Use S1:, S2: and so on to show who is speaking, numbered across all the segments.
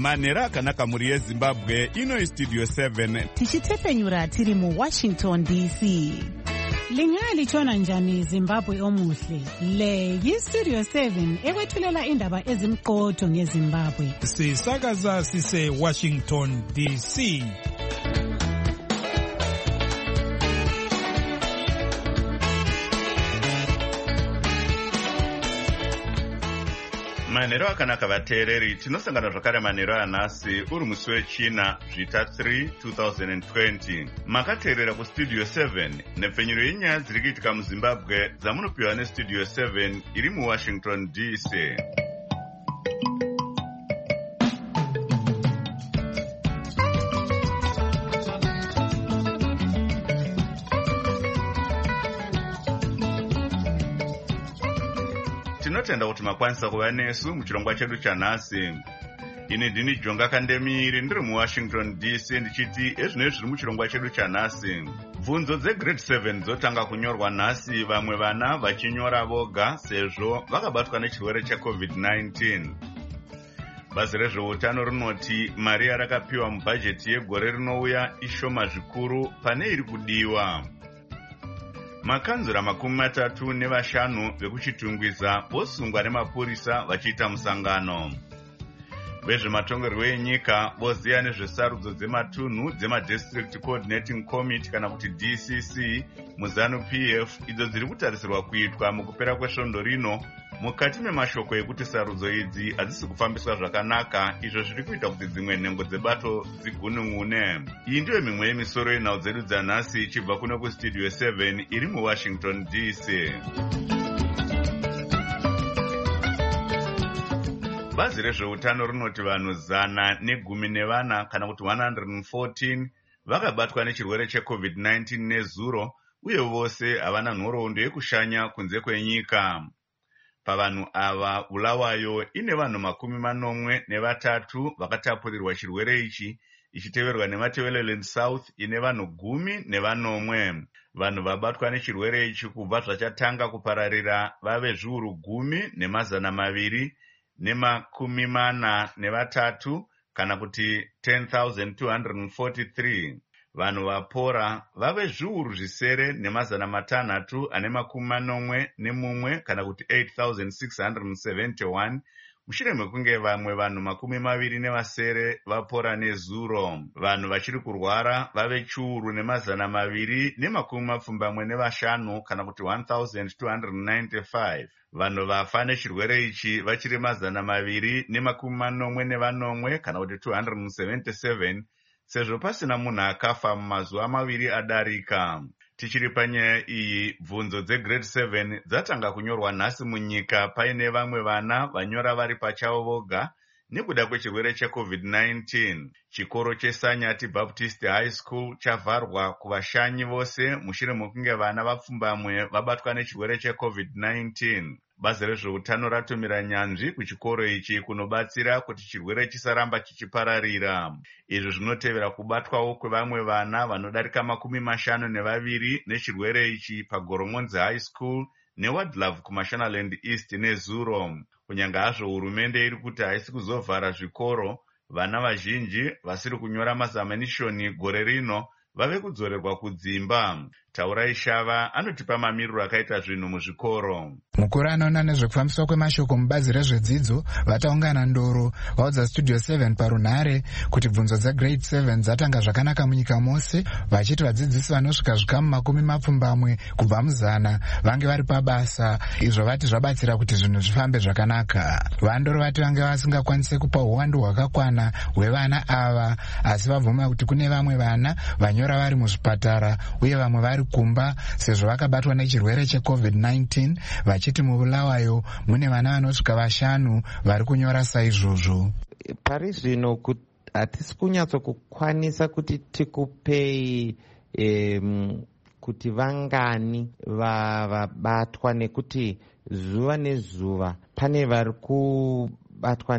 S1: manhero akanaka muri yezimbabwe. Ino Studio 7
S2: tichitefenyura tiri muWashington DC.
S3: Lingalitshona njani Zimbabwe omuhle? Le yiStudio 7 ekwethulela indaba ezimqotho ngeZimbabwe.
S4: Sisakaza sise Washington DC.
S1: manhero akanaka vateereri, tinosangana zvakare manhero anhasi uri musi wechina zvita 3 2020. Makateerera kuStudio 7 nepfenyuro yenyaya dziri kuitika muZimbabwe dzamunopiwa neStudio 7 iri muWashington DC. Tinotenda kuti makwanisa kuva nesu muchirongwa chedu chanhasi. Ini ndini Jonga Kandemiri ndiri muWashington DC ndichiti ezvinezvi zviri muchirongwa chedu chanhasi. Bvunzo dzegrade 7 dzotanga kunyorwa nhasi, vamwe vana vachinyora voga sezvo vakabatwa nechirwere cheCovid-19. Bazi rezveutano rinoti mari yarakapiwa mubhajeti yegore rinouya ishoma zvikuru pane iri kudiwa. Makanzura 35 vekuchitungwiza vosungwa nemapurisa vachiita musangano. Vezvematongerwo enyika voziya nezvesarudzo dzematunhu dzemadistrict coordinating committee kana kuti DCC muZANU-PF idzo dziri kutarisirwa kuitwa mukupera kwesvondo rino, mukati memashoko ekuti sarudzo idzi hadzisi kufambiswa zvakanaka, izvo zviri kuita kuti dzimwe nhengo dzebato dzigunun'une. Iyi ndiyo mimwe yemisoro yenhau dzedu dzanhasi ichibva kuno kuStudio 7 iri muWashington DC. Bazi rezveutano rinoti vanhu 114 kana kuti 114 vakabatwa nechirwere cheCovid-19 nezuro, uye vose havana nhoroondo yekushanya kunze kwenyika. Pavanhu ava Bulawayo ine vanhu 83 vakatapurirwa chirwere ichi, ichiteverwa neMatabeleland South ine vanhu 10. Vanhu vabatwa nechirwere ichi kubva zvachatanga kupararira vave zviuru 10,243 kana kuti 10,243. Vanhu vapora vave zviuru 9,641 kana kuti 8,671 mushure mekunge vamwe vanhu 27 vapora nezuro. Vanhu vachiri kurwara vave chiuru 275 kana kuti 1,295. Vanhu vafa nechirwere ichi vachiri 284 kana kuti 277, sezvo pasina munhu akafa mumazuva 2 adarika. Tichiri panyaya iyi, bvunzo dzegrade 7 dzatanga kunyorwa nhasi munyika paine vamwe vana vanyora vari pachavo voga nekuda kwechirwere cheCovid-19. Chikoro cheSanyati Baptist High School chavharwa kuvashanyi vose mushure mekunge vana vapfumbamwe vabatwa nechirwere cheCovid-19. Bazi rezveutano ratumira nyanzvi kuchikoro ichi kunobatsira kuti chirwere chisaramba chichipararira. Izvi zvinotevera kubatwawo kwevamwe vana vanodarika 52 nechirwere ichi paGoromonzi High School neWadlove kuMashonaland East nezuro. Kunyange hazvo hurumende iri kuti haisi kuzovhara zvikoro, vana vazhinji vasiri kunyora mazamanishoni gore rino vave kudzorerwa kudzimba. Taurai Shava anotipa mamiriro akaita zvinhu muzvikoro.
S5: Mukuru anoona nezvekufambiswa kwemashoko mubazi rezvedzidzo vataungana ndoro vaudza Studio 7 parunhare kuti bvunzo dzegrade 7 dzatanga zvakanaka munyika mose, vachiti vadzidzisi vanosvika zvikamu 10 kubva muzana vange vari pabasa, izvo vati zvabatsira kuti zvinhu zvifambe zvakanaka. Vandoro vati vange vasingakwanise kupa uwandu hwakakwana hwevana ava, asi vabvuma kuti kune vamwe vana vanyora vari muzvipatara uye vamwe vari kumba sezvo vakabatwa nechirwere cheCovid-19, vachiti muBulawayo mune vana vanosvika 5 vari kunyora saizvozvo.
S6: Pari zvino hatisi kunyatsokukwanisa kuti tikupei kuti vangani vabatwa, nekuti zuva nezuva pane vari kubatwa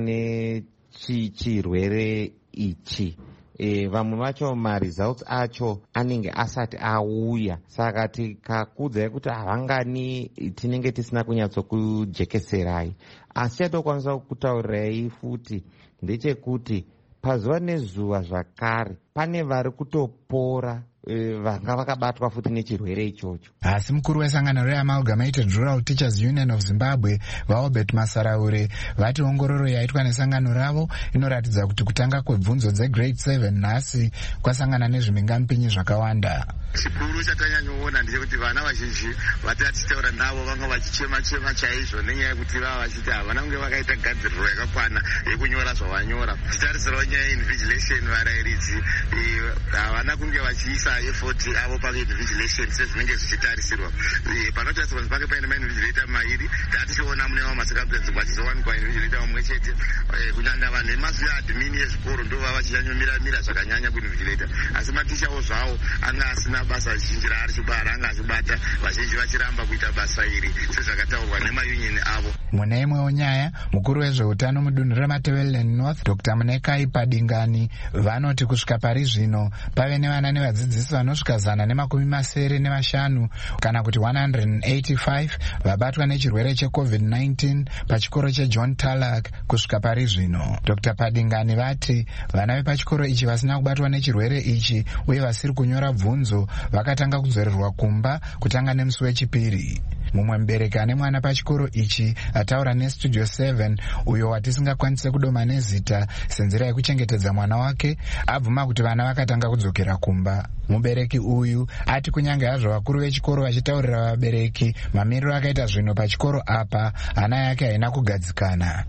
S6: nechirwere ichi. Vamwe vacho maresults acho anenge asati auya, saka tikakudzai kuti havangani tinenge tisina kunyatsokujekeserai. Asi chatokwanisa kutaurirai futi ndechekuti pazuva nezuva zvakare pane vari kutopora vanga vakabatwa futi nechirwere ichocho.
S5: Asi mukuru wesangano reAmalgamated Rural Teachers Union of Zimbabwe vaObert Masaraure vati ongororo yaitwa nesangano ravo inoratidza kuti kutanga kwebvunzo dzegrade 7 nhasi kwasangana nezvimingampinyi zvakawanda.
S7: Chikuru chatanyanyoona ndechekuti vana vazhinji vati vatitaura navo vanga vachichema chaizvo nenyaya yekuti vava vachiti havana kunge vakaita gadziriro yakakwana yekunyora zvavanyora. Tichitarisirawo nyaya invigilation varayiridzi havana kunge vachiisa effort avo painvigilation sezvinenge zvichitarisirwa. Panotarisirwa kuti pake paine mainvigilator mairi tatichiona mune vamwe masakapedzi kwachizowanikwa invigilator mumwe chete. Kunyanya vanhu vemazuva admin ezvikoro ndo vava vachinyanyomira zvakanyanya kuinvigilator, asi matichawo zvavo anga asina basa zhinji raari chibara anga achibata vazhinji vachiramba kuita basa iri sezvakataurwa nemayunion avo.
S5: Mune imwewo nyaya, mukuru wezveutano mudunhu reMatabeleland North Dr. Munekai Padingani vanoti kusvika pari zvino pave nevana nevadzidzisi vanosvika 175 kana kuti 185 vabatwa nechirwere cheCovid-19 pachikoro cheJohn Tarlac kusvika pari zvino. Dr. Padingani vati vana vepachikoro ichi vasina kubatwa nechirwere ichi uye vasiri kunyora bvunzo vakatanga kudzorerwa kumba kutanga nemusi wechipiri. Mumwe mubereki ane mwana pachikoro ichi ataura neStudio 7 uyo watisingakwanise kudoma nezita senzira yekuchengetedza mwana wake abvuma kuti vana vakatanga kudzokera kumba. Mubereki uyu ati kunyange hazvo vakuru vechikoro vachitaurira vabereki mamiriro akaita zvino pachikoro apa ana yake haina kugadzikana.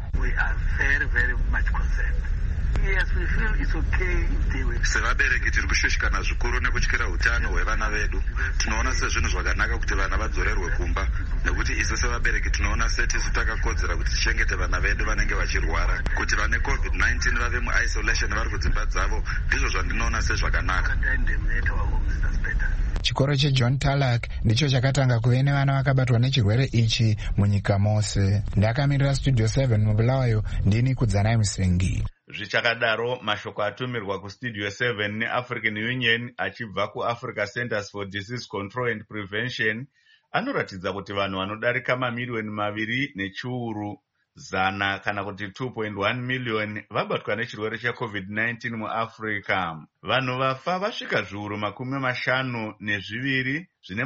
S7: Sevabereki tiri kushushikana zvikuru nekutyira utano hwevana vedu. Tinoona sezvinhu zvakanaka kuti vana vadzorerwe kumba, nekuti isu sevabereki tinoona setisu takakodzera kuti tichengete vana vedu vanenge vachirwara. Kuti vane COVID-19 vave muisolation vari kudzimba dzavo ndizvo zvandinoona sezvakanaka.
S5: Chikoro cheJohn Tarlac ndicho chakatanga kuve nevana vakabatwa nechirwere ichi munyika mose. Ndakamirira Studio 7 mubulawayo ndini Kudzanai Musengi.
S1: Zvichakadaro mashoko atumirwa kuStudio 7 neAfrican Union achibva kuAfrica Centers for Disease Control and Prevention anoratidza kuti vanhu vanodarika mamiliyoni 2 zana kana kuti 2.1 million vabatwa nechirwere cheCovid-19 muAfrica. Vanhu vafa vasvika zviuru 52 zvine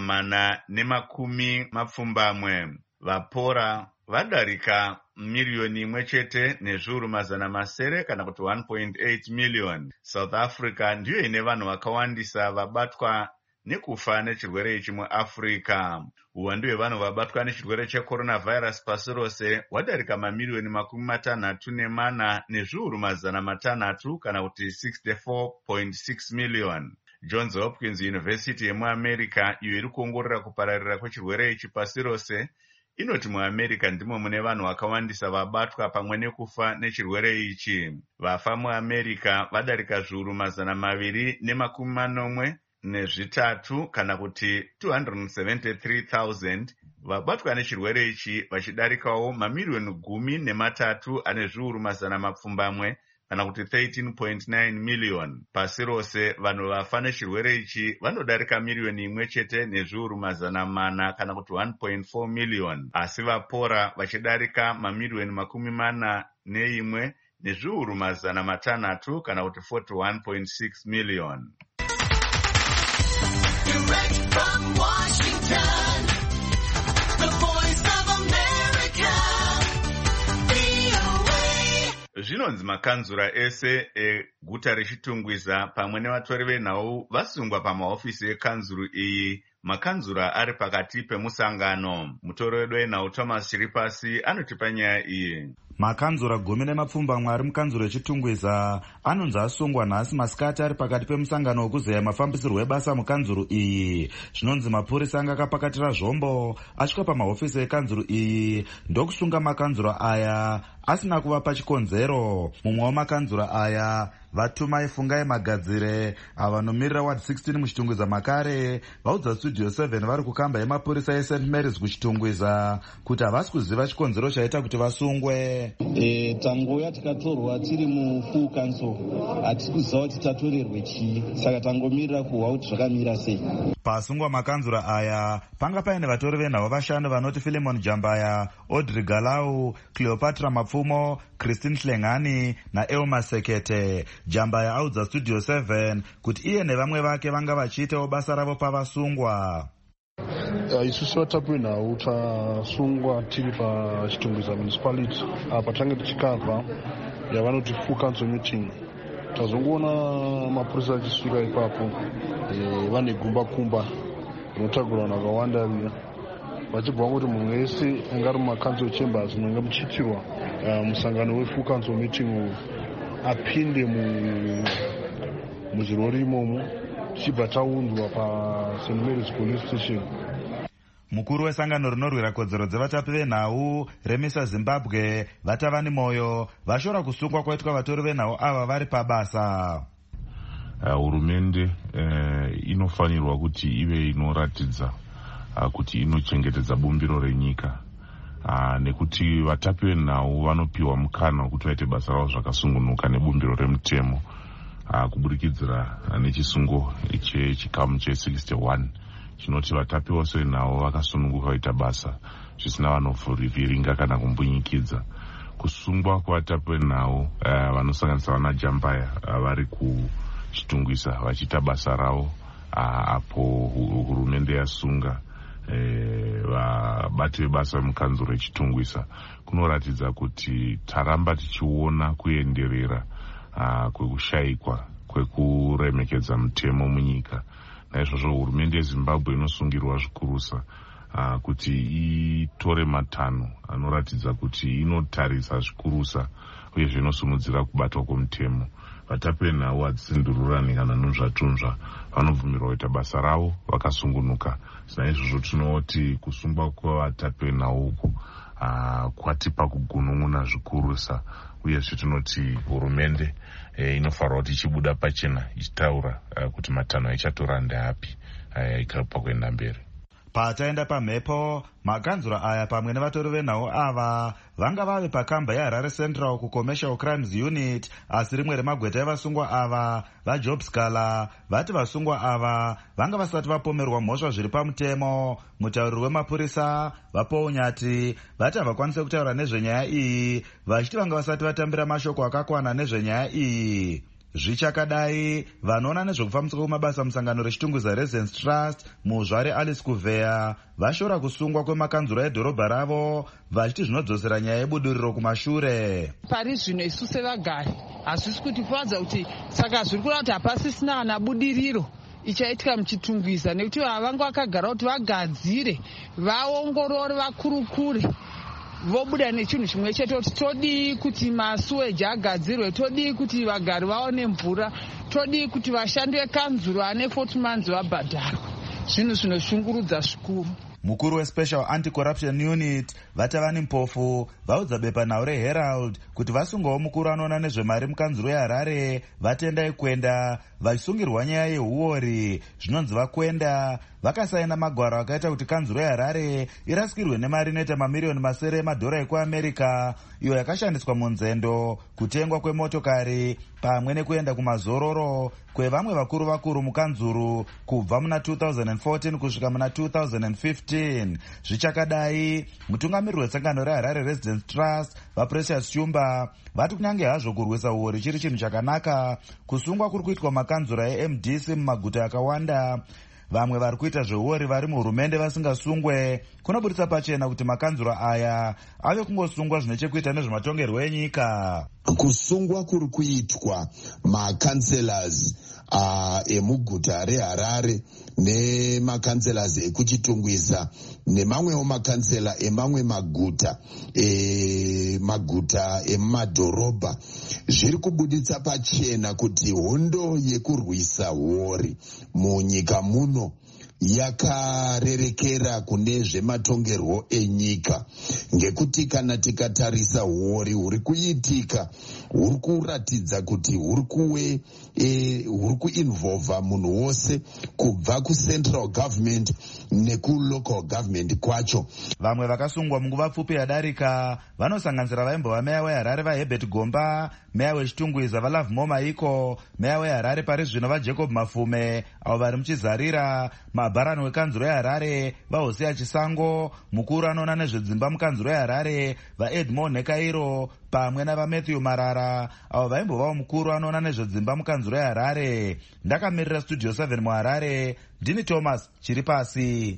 S1: 410. Vapora vadarika miliyoni 1 nezviuru 700 kana kuti 1.8 million. South Africa ndiyo ine vanhu vakawandisa vabatwa nekufa nechirwere ichi muAfrica. Uwandu hwevanhu vabatwa nechirwere checoronavirus pasi rose hwadarika mamiliyoni 64 nezviuru 600 kana kuti 64.6 million. Johns Hopkins University yemuAmerica iyo iri kuongorora kupararira kwechirwere ichi pasi rose inoti muAmerica ndimo mune vanhu vakawandisa vabatwa pamwe nekufa nechirwere ichi. Vafa muAmerica vadarika zviuru 243 kana kuti 273,000. Vabatwa nechirwere ichi vachidarikawo mamiliyoni 13 ane zviuru 100 kana kuti 13.9 million. Pasi rose vanhu vafa nechirwere ichi vanodarika miliyoni 1 nezviuru 400 kana kuti 1.4 million. Asi vapora vachidarika mamiliyoni 41 nezviuru 600 kana kuti 41.6 million.
S8: Direct from Washington, the Voice of America, VOA.
S1: Zvinonzi makanzura ese eguta rechitungwiza pamwe nevatori venhau vasungwa pamahofisi ekanzuru iyi. Makanzura ari pakati pemusangano. Mutori wedu wenhau Thomas Chiripasi anotipa nyaya iyi.
S9: Makanzura 10 ari mukanzuro echitungwiza anonzi asungwa nhasi masikati ari pakati pemusangano wekuzeya mafambisirwo ebasa mukanzuro iyi. Zvinonzi mapurisa anga akapakatira zvombo asvika pamahofisi ekanzuro iyi ndokusunga makanzuro aya asina kuvapa chikonzero. Mumwe wamakanzuro aya Vatumai Fungai Magadzire avanomiririra ward 16 muchitungwiza makare vaudza Studio 7 vari kukamba yemapurisa eSt Mary's kuchitungwiza kuti havasi kuziva chikonzero chaita kuti vasungwe.
S10: Tangouya tikatorwa tiri mufull council hatisi kuziva kuti tatorerwe chii, saka tangomirira kuhwa kuti zvakamira sei.
S9: Pasungwa makanzura aya panga paine vatori venhau vashanu vanoti Philemon Jambaya, Audrey Galau, Cleopatra Mapfumo, Christine Hlengani naElma Sekete. Jambaya audza Studio 7 kuti iye nevamwe vake vanga vachiitawo basa ravo pavasungwa.
S11: Isusu vatapi venhau tasungwa tiri paChitungwiza municipality apa tange tichikavha yavanoti full council meeting. Tazongoona mapurisa achisvika ipapo vane gumba kumba rinotagurwa vanhu vakawanda riya vachibva kuti munhu wese angari mumaCouncil chambers munenge muchiitirwa musangano wefull council meeting uyu apinde muzvirori imomo tichibva taunzwa paSt Mary's police station.
S9: Mukuru wesangano rinorwira kodzero dzevatapi venhau Remisa Zimbabwe Vatavani Moyo vashora kusungwa kwaitwa vatori venhau ava vari pabasa.
S12: Hurumende inofanirwa kuti ive inoratidza kuti inochengetedza bumbiro renyika, nekuti vatapi venhau vanopiwa mukana wekuti vaite basa ravo zvakasungunuka nebumbiro remutemo kubudikidzira nechisungo chechikamu che61 chinoti vatapi vose venhau vakasununguka vaita basa zvisina vanovhiringa kana kumbunyikidza. Kusungwa kwavatapi venhau vanosanganisa vana Jambaya vari kuChitungwiza vachiita basa ravo apo hurumende yasunga vabati vebasa vemukanzuro reChitungwiza kunoratidza kuti taramba tichiona kuenderera kwekushayikwa kwekuremekedza mutemo munyika. Naizvozvo hurumende yeZimbabwe inosungirwa zvikurusa kuti itore matanho anoratidza kuti inotarisa zvikurusa uyezve inosimudzira kubatwa kwomutemo. Vatapi venhau hadzisindururani kana nunzvatunzva, vanobvumirwa kuita basa ravo vakasungunuka. Naizvozvo tinoti kusungwa kwavatapi venhau uku kwatipa kugunun'una zvikurusa, uyezve tinoti hurumende inofanirwa kuti ichibuda pachena ichitaura kuti matanho aichatora ndeapi ikapa kuenda mberi.
S9: Pataenda pamhepo, makanzura aya pamwe nevatori venhau ava vanga vave pakamba yeHarare Central kuCommercial Crimes Unit, asi rimwe remagweta evasungwa ava vaJob Scala vati vasungwa ava vanga vasati vapomerwa mhosva zviri pamutemo. Mutauriri wemapurisa vaPaul Nyati vati havakwanise kutaura nezvenyaya iyi vachiti vanga vasati vatambira mashoko akakwana nezvenyaya iyi. Zvichakadai, vanoona nezvekufambiswa kwemabasa musangano reChitungwiza Residence Trust muzvare Alice Kuvheya vashora kusungwa kwemakanzura edhorobha ravo vachiti zvinodzosera nyaya yebuduriro kumashure.
S13: Pari zvino isu sevagari hazvisi kutifadza kuti saka zviri kureva kuti hapasisina kana budiriro ichaitika muChitungwiza, nekuti vanga vakagara kuti vagadzire vaongorore vakurukure vobuda nechinhu chimwe chete kuti todii kuti masuweji agadzirwe, todii kuti vagari vaone mvura, todii kuti vashandi vekanzuro ane 40 months vabhadharwa. Zvinhu zvinoshungurudza zvikuru.
S9: Mukuru weSpecial Anti-Corruption Unit Vatavani Mpofu vaudza bepanhau reHerald kuti vasungwawo mukuru anoona nezvemari mukanzuro yeHarare vatendai kwenda vachisungirwa nyaya yehuori. Zvinonzi vakwenda vakasaina magwaro akaita kuti kanzuro yeHarare irasikirwe nemari inoita mamiriyoni masere emadhora ekuAmerica iyo yakashandiswa munzendo, kutengwa kwemotokari pamwe nekuenda kumazororo kwevamwe vakuru mukanzuru kubva muna 2014 kusvika muna 2015. Zvichakadai, mutungamiriri wesangano reHarare Residence Trust vaPrecious Shumba vati kunyange hazvo kurwisa huori chiri chinhu chakanaka, kusungwa kuri kuitwa makanzura eMDC mumaguta akawanda. Vamwe vari kuita zvehuori vari muhurumende vasingasungwe kunobudisa pachena kuti makanzura aya ave kungosungwa zvine chekuita nezvematongerwo enyika.
S14: Kusungwa kuri kuitwa makanselas emuguta reHarare nemakanselas ekuChitungwiza nemamwewo makansela emamwe maguta emumadhorobha zviri kubuditsa pachena kuti hondo yekurwisa huori munyika muno yakarerekera kune zvematongerwo enyika, ngekuti kana tikatarisa huori huri kuitika huri kuratidza kuti huri kuinvolva munhu wose kubva kucentral government nekulocal government kwacho.
S9: Vamwe vakasungwa munguva pfupi yadarika vanosanganisira vaimbova meya weHarare vaHerbert Gomba, meya wechitungwiza vaLove Momaiko, meya weHarare pari zvino vaJacob Mafume, avo vari muchizarira, mabharani wekanzuro yeHarare vaHosea Chisango, mukuru anoona nezvedzimba mukanzuro yeHarare vaEdmond Nekairo, pamwe navaMatthew Marara, avo vaimbovawo mukuru anoona nezvedzimba mukanzuro yeHarare. Ndakamirira Studio 7 muHarare, ndini Thomas Chiripasi.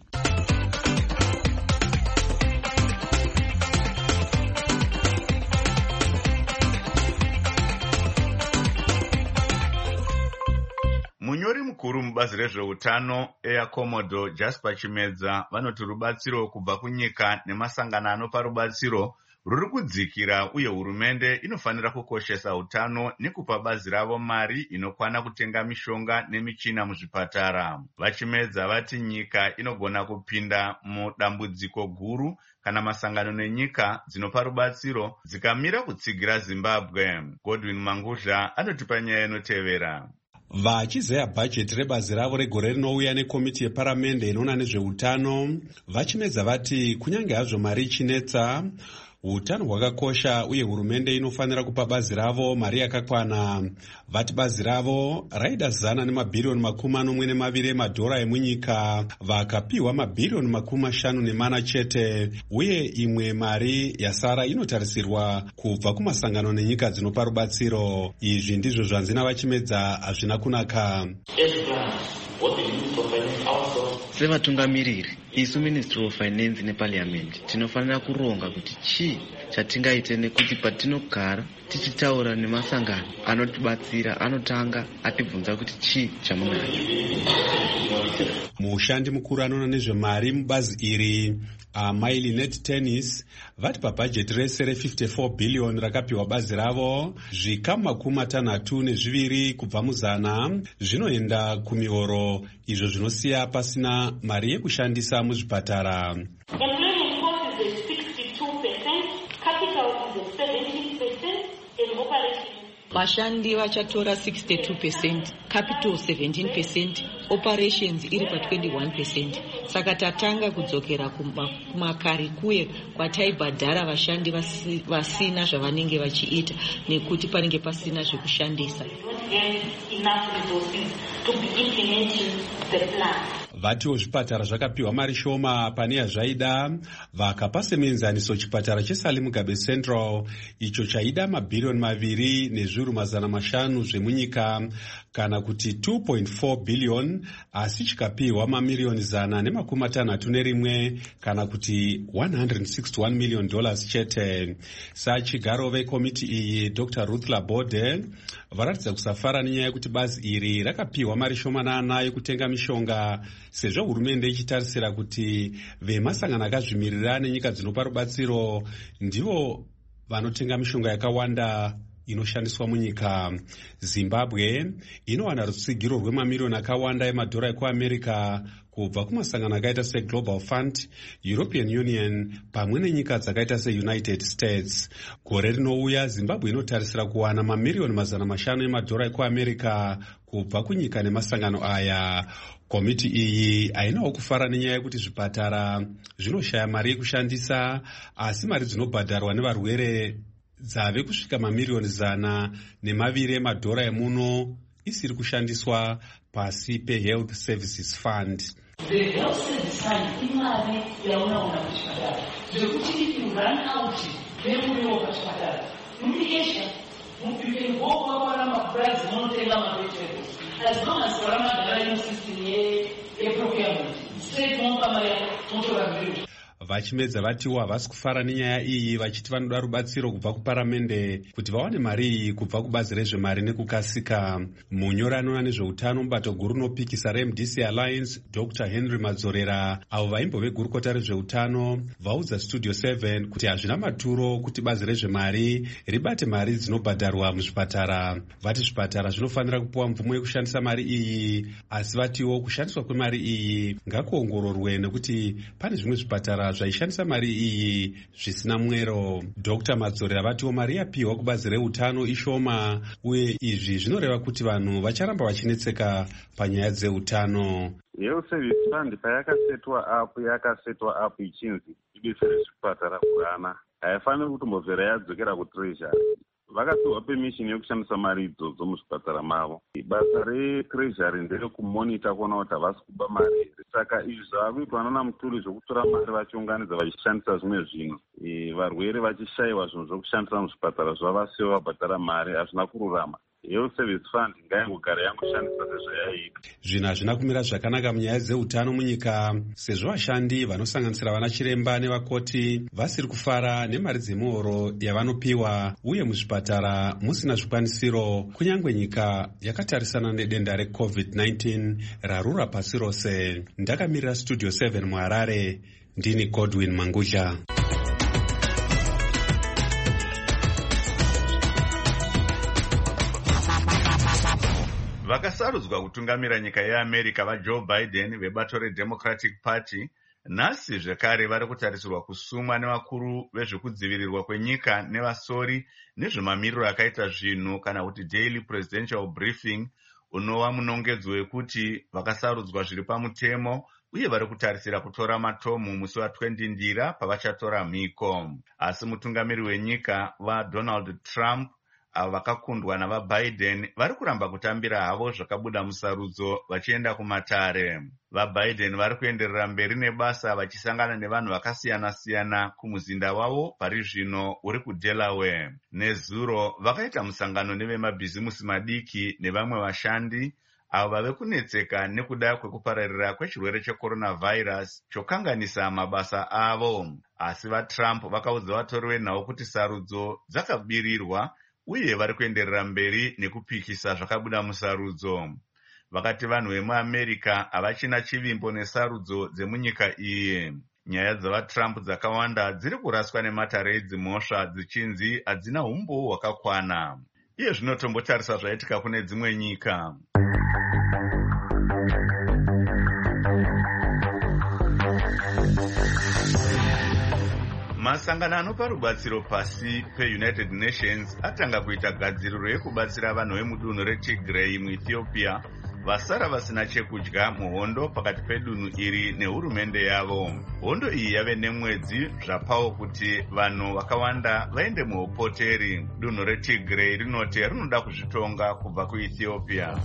S1: Munyori mukuru mubazi rezveutano Air Commodore Jasper Chimedza vanoti rubatsiro kubva kunyika nemasangano anopa rubatsiro ruri kudzikira, uye hurumende inofanira kukoshesa utano nekupa bazi ravo mari inokwana kutenga mishonga nemichina muzvipatara. Vachimedza vati nyika inogona kupinda mudambudziko guru kana masangano nenyika dzinopa rubatsiro dzikamira kutsigira Zimbabwe. Godwin Mangudla anotipa nyaya inotevera.
S15: Vachizeya bhajeti rebazi ravo regore rinouya nekomiti yeparamende inoona nezveutano, Vachimedza vati kunyange hazvo mari ichinetsa, utano hwakakosha uye hurumende inofanira kupa bazi ravo mari yakakwana. Vati bazi ravo raida $142 emadhora emunyika, vakapiwa $554 chete, uye imwe mari yasara inotarisirwa kubva kumasangano nenyika dzinopa rubatsiro. Izvi ndizvo zvanzi naVachimedza hazvina kunaka.
S16: Sevatungamiriri, isu Ministry of Finance neParliament tinofanira kuronga kuti chii chatingaite, nekuti patinogara tichitaura nemasangano anotibatsira anotanga atibvunza kuti chii chamunacho.
S15: Mushandi mukuru anoona nezvemari mubazi iri Mailinet Tennis vati pabhajeti rese re$54 billion rakapiwa bazi ravo, zvikamu $62 kubva muzana zvinoenda kumihoro, izvo zvinosiya pasina mari yekushandisa muzvipatara.
S17: Vashandi vachatora 62%, capital 17%, operations iri pa 21%. Saka tatanga kudzokera kumakare kuye kwataibhadhara vashandi vasina zvavanenge vachiita nekuti panenge pasina zvekushandisa.
S15: Vatiwo zvipatara zvakapiwa mari shoma pane yazvaida, vakapa semenzaniso chipatara cheSali Mugabe Central icho chaida $2.5 zvemunyika kana kuti $2.4 billion, asi chikapiwa $161 kana kuti $161 million chete. Sachigaro vekomiti iyi Dr. Ruth Laborde varatidza kusafara nenyaya yekuti bazi iri rakapiwa mari shomanana yekutenga mishonga, sezvo hurumende ichitarisira kuti vemasangano akazvimirira nenyika dzinopa rubatsiro ndivo vanotenga mishonga yakawanda inoshandiswa munyika. Zimbabwe inowana rutsigiro rwemamiliyoni akawanda emadhora ekuAmerica kubva kumasangano akaita seGlobal Fund, European Union pamwe nenyika dzakaita seUnited States. Gore rinouya Zimbabwe inotarisira kuwana mamiliyoni $500 emadhora ekuAmerica kubva kunyika nemasangano aya. Komiti iyi hainawo kufara nenyaya yekuti zvipatara zvinoshaya mari yekushandisa, asi mari dzinobhadharwa nevarwere dzave kusvika mamiliyoni $120 emadhora emuno isiri kushandiswa pasi peHealth Services Fund.
S18: The Health Service Fund imari yaunaona kuchipatara zvekuti if you run out nemuriwo pachipatara implication you can go kwakwana mapurazi munotenga mavegetables as long as varamagara inosystem yeprocurement straight mopa mari motora miriwo.
S15: Vachimedza vatiwo havasi kufara nenyaya iyi, vachiti vanoda rubatsiro kubva kuparamende kuti vawane mari iyi kubva kubazi rezvemari nekukasika. Munyori anoona nezveutano mubato guru unopikisa reMDC Alliance Dr. Henry Madzorera, avo vaimbove gurukota rezveutano, vaudza Studio 7 kuti hazvina maturo kuti bazi rezvemari ribate mari dzinobhadharwa muzvipatara. Vati zvipatara zvinofanira kupiwa mvumo yekushandisa mari iyi, asi vatiwo kushandiswa kwemari iyi ngakuongororwe nekuti pane zvimwe zvipatara zvaishandisa mari iyi zvisina mwero. Dr Madzorera vatiwo mari yapiwa kubazi reutano ishoma, uye izvi zvinoreva kuti vanhu vacharamba vachinetseka panyaya dzeutano.
S19: Health Service Fund yakasetwa apo ichinzi idetsere zvipatara kuvana, haifaniri kutombobvera yadzokera kuTreasury. Vakapiwa permission yekushandisa mari idzodzo muzvipatara mavo. Basa reTreasury nderekumonita kuona kuti havasi kuba mari here. Saka izvi zvavakuitwa nana Mutuli zvokutora mari vachiunganidza vachishandisa zvimwe zvinhu, varwere vachishayiwa zvinhu zvokushandisa muzvipatara zvavasiwo vabhadhara mari, hazvina kururama. Health Service Fund ngaingogara yangoshandisa sezvayaita.
S15: Zvinhu hazvina kumira zvakanaka munyaya dzeutano munyika, sezvo vashandi vanosanganisira vana chiremba nevakoti vasiri kufara nemari dzemuhoro yavanopiwa, uye muzvipatara musina zvikwanisiro, kunyange nyika yakatarisana nedenda reCovid-19 rarura pasi rose. Ndakamirira Studio 7 muHarare, ndini Godwin Manguja.
S1: Vakasarudzwa kutungamira nyika yeAmerica vaJoe Biden vebato reDemocratic Party nhasi zvekare vari kutarisirwa kusumwa nevakuru vezvekudzivirirwa kwenyika nevasori nezvemamiriro akaita zvinhu kana kuti Daily Presidential Briefing, unova munongedzo wekuti vakasarudzwa zviri pamutemo uye vari kutarisira kutora matomu musi wa20 Ndira pavachatora mhiko. Asi mutungamiri wenyika vaDonald Trump avo vakakundwa navaBiden vari kuramba kutambira havo zvakabuda musarudzo vachienda kumatare. VaBiden vari kuenderera mberi nebasa vachisangana nevanhu vakasiyana-siyana kumuzinda wavo pari zvino uri kuDelaware. Nezuro vakaita musangano nevemabhizimusi madiki nevamwe vashandi avo vave kunetseka nekuda kwekupararira kwechirwere checoronavirus chokanganisa mabasa avo. Asi vaTrump vakaudza vatori venhau kuti sarudzo dzakabirirwa uye vari kuenderera mberi nekupikisa zvakabuda musarudzo. Vakati vanhu vemuAmerica havachina chivimbo nesarudzo dzemunyika iyi. Nyaya dzavaTrump dzakawanda dziri kuraswa nematare edzimhosva dzichinzi hadzina umbowo hwakakwana. Iye zvinotombotarisa zvaitika kune dzimwe nyika. Masangano anopa rubatsiro pasi peUnited Nations atanga kuita gadziriro yekubatsira vanhu vemudunhu reTigray muEthiopia vasara vasina chekudya muhondo pakati pedunhu iri nehurumende yavo. Hondo iyi yave nemwedzi zvapawo kuti vanhu vakawanda vaende muupoteri. Dunhu reTigray rinoti rinoda kuzvitonga kubva kuEthiopia.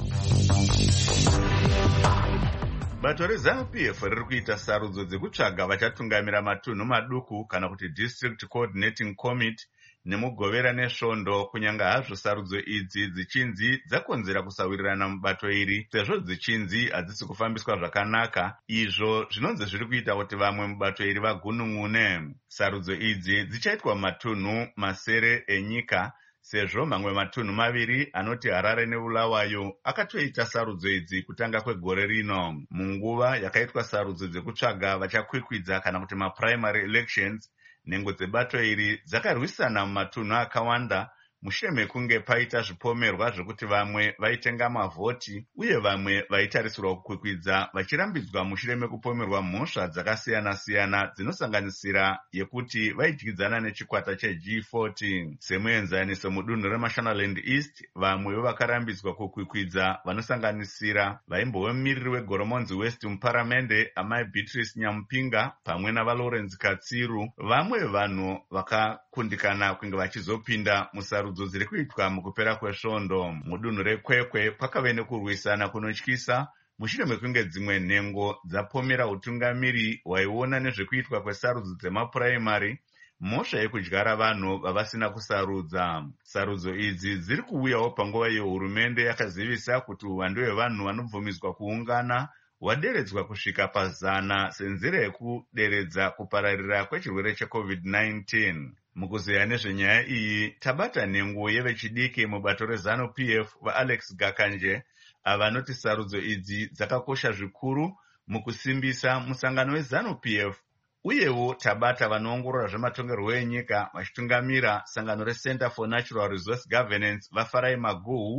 S1: Bato reZANU-PF riri kuita sarudzo dzekutsvaga vachatungamira matunhu maduku kana kuti District Coordinating Committee nemugovera nesvondo, kunyanga hazvo sarudzo idzi dzichinzi dzakonzera kusawirirana mubato iri sezvo dzichinzi hadzisi kufambiswa zvakanaka, izvo zvinonzi zviri kuita kuti vamwe mubato iri vagunun'une. Sarudzo idzi dzichaitwa matunhu masere enyika sezvo mamwe matunhu maviri anoti Harare neBulawayo akatoita sarudzo idzi kutanga kwegore rino. Munguva yakaitwa sarudzo dzekutsvaga vachakwikwidza kana kuti maprimary elections, nhengo dzebato iri dzakarwisana mumatunhu akawanda mushure mekunge paita zvipomerwa zvekuti vamwe vaitenga mavhoti uye vamwe vaitarisirwa kukwikwidza vachirambidzwa mushure mekupomerwa mhosva dzakasiyana-siyana dzinosanganisira yekuti vaidyidzana nechikwata cheG40. Semuenzaniso mudunhu reMashonaland East, vamwe vakarambidzwa kukwikwidza vanosanganisira vaimbovemumiriri wegoromonzi West muparamende amai Beatrice Nyamupinga pamwe navaLawrence Katsiru. Vamwe vanhu vakakundikana kunge vachizopinda musarudzo dziri kuitwa mukupera kwesvondo. Mudunhu reKwekwe kwakave nekurwisana kunotyisa mushure mekunge dzimwe nhengo dzapomera utungamiri hwaiona nezvekuitwa kwesarudzo dzemapuraimari, mhosva yekudyara vanhu vavasina kusarudza. Sarudzo idzi dziri kuuyawo panguva yehurumende yakazivisa kuti uwandu hwevanhu vanobvumidzwa kuungana hwaderedzwa kusvika pa100 senzira yekuderedza kupararira kwechirwere cheCovid-19. Mukuzeya nezvenyaya iyi tabata nhengo yevechidiki mubato reZANU-PF vaAlex Gakanje avanoti sarudzo idzi dzakakosha zvikuru mukusimbisa musangano weZANU-PF, uyewo tabata vanoongorora zvematongerwo enyika vachitungamira sangano reCenter for Natural Resource Governance vaFarai Maguhu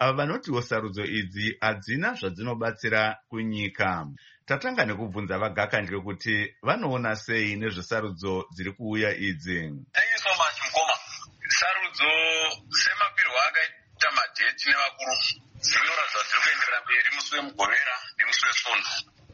S1: ava vanotiwo sarudzo idzi hadzina zvadzinobatsira kunyika. Tatanga nekubvunza vaGakanje kuti vanoona sei nezvesarudzo dziri kuuya idzi.
S20: Thank you so much Mukoma. Sarudzo semapirwo akaita madheti nevakuru zvinoratidza kuti tiri kuenderera mberi musi wemugovera nemusi wesono.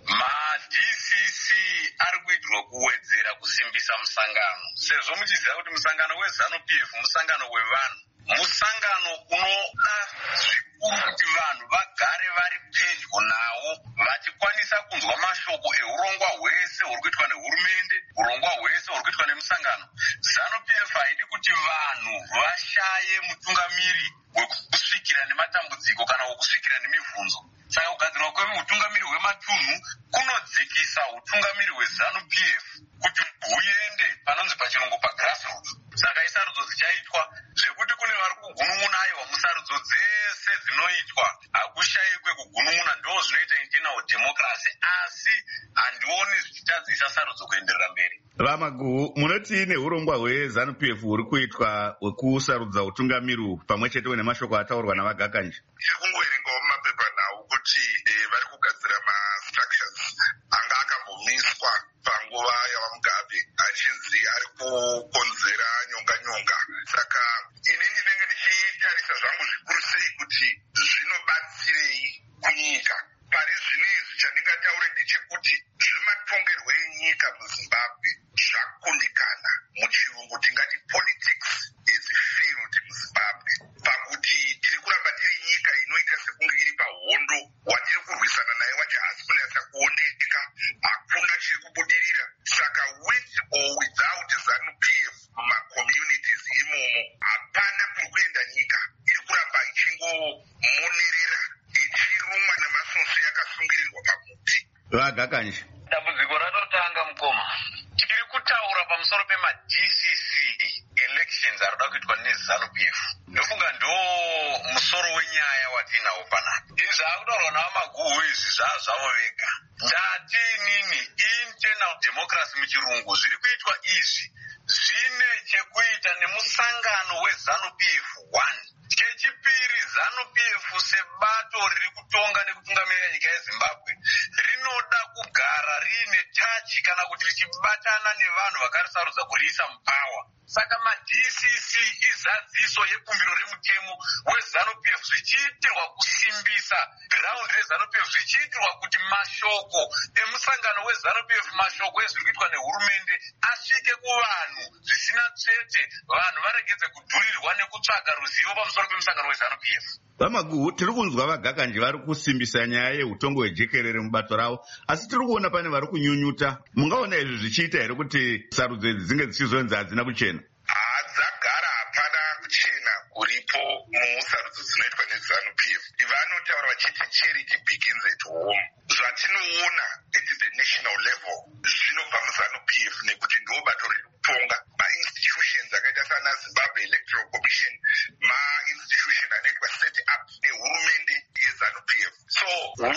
S20: Ma-DCC ari kuitirwa kuwedzera kusimbisa musangano, sezvo muchiziva kuti musangano weZANU-PF musangano wevanhu, musangano unoda zvikuru kuti vanhu vagare vari pedyo nawo vachikwanisa kunzwa mashoko eurongwa hwese huri kuitwa nehurumende, urongwa hwese huri kuitwa nemusangano. ZANU-PF haidi kuti vanhu vashaye mutungamiri wekusvikira nematambudziko kana wekusvikira nemibvunzo. Saka kugadzirwa kwemutungamiri hwematunhu kunodzikisa utungamiri hweZANU-PF kuti huende panonzi pachirungu pagrassroots. Saka isarudzo dzichaitwa zvekuti kune vari kugunun'una aiwa musarudzo dzese dzinoitwa hakushayikwe kugunun'una, ndo zvinoita internal democracy, asi handioni zvichitadzisa sarudzo kuenderera mberi.
S1: Vamaguhu, munoti neurongwa hweZANU-PF huri kuitwa hwekusarudza utungamiri pamwe chete nemashoko ataurwa navaGakanje?
S20: Tiri kungoverengawo mumapepa nawo kuti vari kugadzira ma-structures anga akambomiswa panguva yavaMugabe achinzi ari kukonzera nyonga-nyonga. Saka ini ndinenge ndichitarisa zvangu zvikuru sei kuti zvinobatsirei kunyika. Pari zvinezvi chandingataure ndechekuti zvematongerwo enyika muZimbabwe zvakundikana. Muchirungu tingati politics is failed muZimbabwe, pakuti tiri kuramba tiri nyika inoita sekunge iri pahondo, watiri kurwisana naye wacho hasi kunatsa kuoneka, hakuna chiri kubudirira. Saka with or without ZANU-PF mumacommunities imomo hapana kuri kuenda nyika, iri kuramba ichingomonerera ichirumwa nemasoswe yakasungirirwa pamuti.
S1: VaGakanje,
S20: dambudziko ratotanga Mukoma. Tiri kutaura pamusoro pema-DCC elections arikuda kuitwa neZANU-PF. Ndofunga ndo musoro wenyaya watinawo panapa. Izvi zvakutaurwa navamaguhu izvi zvavo vega. Ndati inini internal democracy muchirungu zviri kuitwa izvi zvine chekuita nemusangano weZANU-PF 1. Chechipiri, ZANU-PF sebato riri kutonga nekutungamirira nyika yeZimbabwe rinoda kugara riine tachi kana kuti richibatana nevanhu vakarisarudza kuriisa mupawa. Saka ma-DCC izadziso yebumbiro remutemo weZANU-PF zvichiitirwa kusimbisa ground reZANU-PF, zvichiitirwa kuti mashoko emusangano weZANU-PF, mashoko ezviri kuitwa nehurumende asvike kuvanhu zvisina tsvete, vanhu varegedze kudhurirwa nekutsvaga ruzivo pamusoro pemusangano weZANU-PF.
S1: Vamaguhu, tiri kunzwa vaGakanje vari kusimbisa nyaya yeutongo hwejekerere mubato ravo, asi tiri kuona pane vari kunyunyuta. Mungaona izvi zvichiita here kuti sarudzo idzi dzinge dzichizonzi hadzina kuchena?
S20: Hadzagara hapana kuchena kuripo musarudzo dzinoitwa neZANU-PF. Vanotaura vachiti charity begins at home. Zvatinoona at the national level zvinobva muZANU-PF nekuti ndo bato riri kutonga ma-institutions akaita sana Zimbabwe Electoral Commission, ma-institution anoitwa set up nehurumende yeZANU-PF. So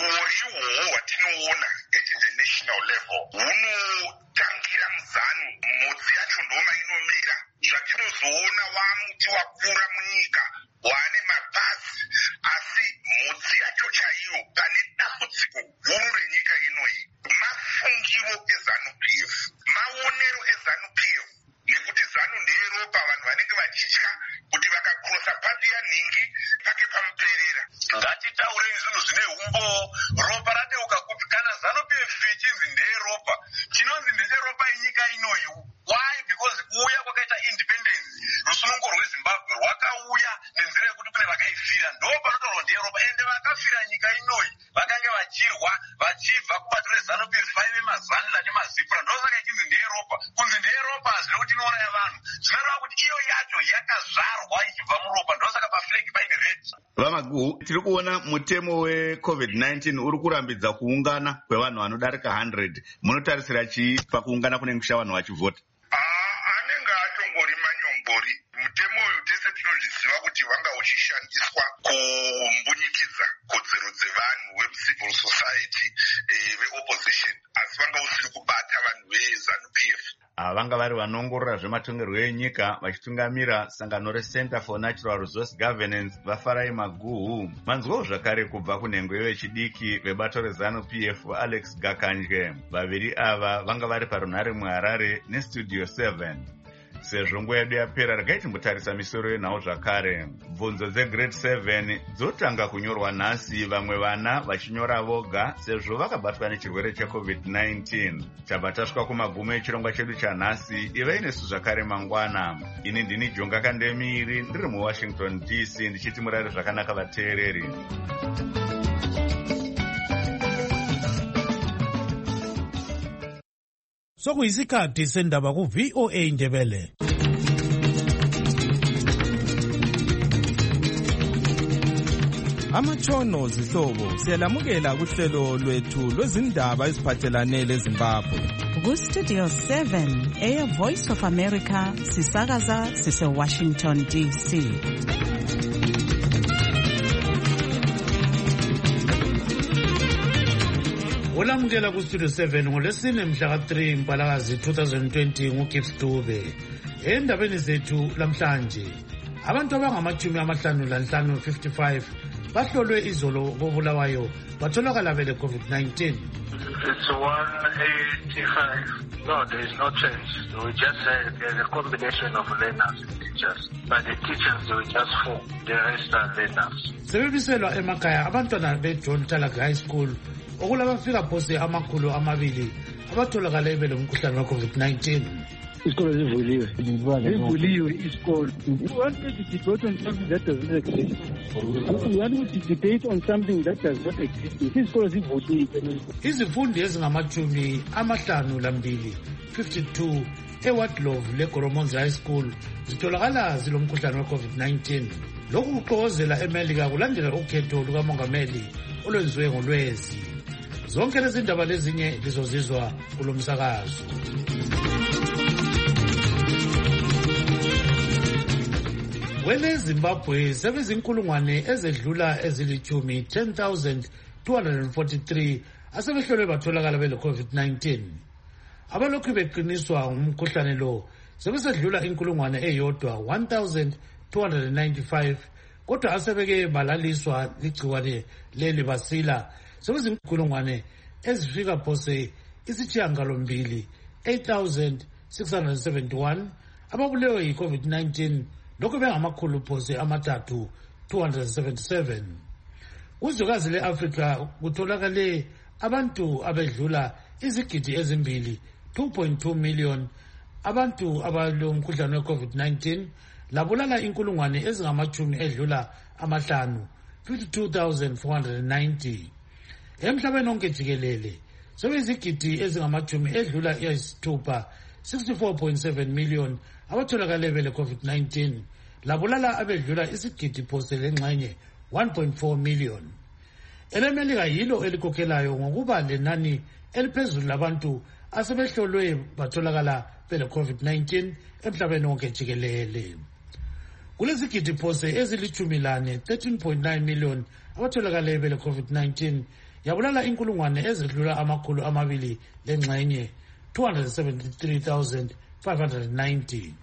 S20: urihwo hwatinoona at the national level hunotangira muZANU, mhodzi yacho ndoma inomera. Zvatinozoona wamuti wakura munyika wane mabhazi, asi mhodzi yacho chaiyo pane dambudziko guru renyika inoyi mafungiro eZANU-PF, maonero eZANU-PF, nekuti ZANU ndeyeropa, vanhu vanenge vachitya kuti vakakrosa papi yanhingi pake pamuperera. Ngatitaurei zvinhu zvine umbo, ropa radeuka kupi. Kana ZANU-PF ichinzi ndeyeropa, chinonzi ndecheropa yenyika inoyi. Why? Because kuuya kwakaita independence, rusunungo rweZimbabwe rwakauya nenzira yekuti kune vakaifira, ndo panotaurwa ndeyeropa, ende vakafira nyika inoyi vakange vachirwa vachibva kubato reZANU-PF vaive mazanila nemazipura, ndosaka ichinzi ndeyeropa. Kunzi ndeyeropa hazvina kuti inouraya vanhu, zvinoreva kuti iyo yacho yakazvarwa ichibva muropa, ndosaka pafulegi paine red.
S1: Vamaguhu, tiri kuona mutemo weCOVID-19 uri kurambidza kuungana kwevanhu vanodarika 100. Munotarisira chii pakuungana kunenge kusha vanhu vachivhota?
S20: Anenge atongori manyongori. Mutemo uyu tese tinozviziva kuti wanga uchishandiswa kumbunyikidza kodzero dzevanhu vemucivil society, veopposition, asi wanga usiri kubata vanhu veZANU-PF.
S1: ava vanga vari vanoongorora zvematongerwo enyika vachitungamira sangano reCenter for Natural Resource Governance vafarai maguhu. Manzwawo zvakare kubva kunhengo yevechidiki vebato reZANU-PF Alex Gakanje. Vaviri ava vanga vari parunhare muHarare neStudio 7. Sezvo nguva yedu yapera regai timbotarisa misoro yenhau zvakare. Bvunzo dzegrade 7 dzotanga kunyorwa nhasi, vamwe vana vachinyora voga sezvo vakabatwa nechirwere cheCovid-19. Tabva tasvika kumagumo echirongwa chedu chanhasi. Ivai nesu zvakare mangwana. Ini ndini Jonga Kandemiri ndiri muWashington DC ndichiti murare zvakanaka vateereri.
S4: Sokuyisikhathi sendaba ku-VOA Ndebele. Amatshono zihlobo siyalamukela kuhlelo lwethu lwezindaba eziphathelane leZimbabwe.
S2: Ku-Studio 7 Air Voice of America sisakaza sise-Washington DC.
S21: Olamukela ku-Studio 7 ngolwesine mhla ka-3 Mpalakazi 2020 nguGibbs Dube. Endabeni zethu lamhlanje, abantu abangama-55 55 bahlolwe izolo koBulawayo batholakala bele COVID-19.
S22: It's 185. No, there is no change. We just said there's a combination of learners and teachers. But the teachers, they were just 4. The rest are learners.
S21: Sebebiselwa emakhaya abantwana beJohn Talaga High School okulabafika phose amakhulu amabili abatholakala bele umkhuhlane wa-COVID-19.
S23: Isikolo zivuliwe. Zivuliwe isikolo. We want to debate on something that does not exist. We want to debate on something that does not exist. Isikolo zivuliwe.
S21: Izifundi ezingama-52 52 eWardlove leGoromonzi High School zitholakala zilomkhuhlane we-COVID-19. Lokhu kuxokozela eMelika kulandela ukhetho lukamongameli olwenziwe ngoLwezi. Zonke lezi ndaba lezinye lizozizwa kulo msakazo. KweleZimbabwe sebezinkulungwane ezedlula ezilithumi 10,243 asebehlolwe batholakala bele COVID-19. Abalokhu beqiniswa ngumkhuhlane lo sebesedlula inkulungwane eyodwa 1,295 kodwa asebeke balaliswa ligciwane leli basila sebezinkulungwane ezifika phose isitshiyagalombili 8,671 ababulewe yi-COVID-19 lokhu bengamakhulu phose amathathu 277. Kuzwekazi le-Afrika kutholakale abantu abedlula izigidi ezimbili 2.2 million abantu abalomkhuhlane we-COVID-19 labulala inkulungwane ezingamachumi edlula amahlanu 52,490. Emhlabeni onke jikelele sebezigidi ezingamachumi edlula eyisithupha 64.7 million abatholakale bele COVID-19 labulala abedlula isigidi phose lengxenye 1.4 million. EleMelika yilo elikhokhelayo ngokuba lenani eliphezulu labantu asebehlolwe batholakala bele COVID-19 emhlabeni wonke jikelele. Kulezigidi phose ezilithumilane 13.9 million abatholakale bele COVID-19 yabulala inkulungwane ezidlula amakhulu amabili lengxenye 273,590.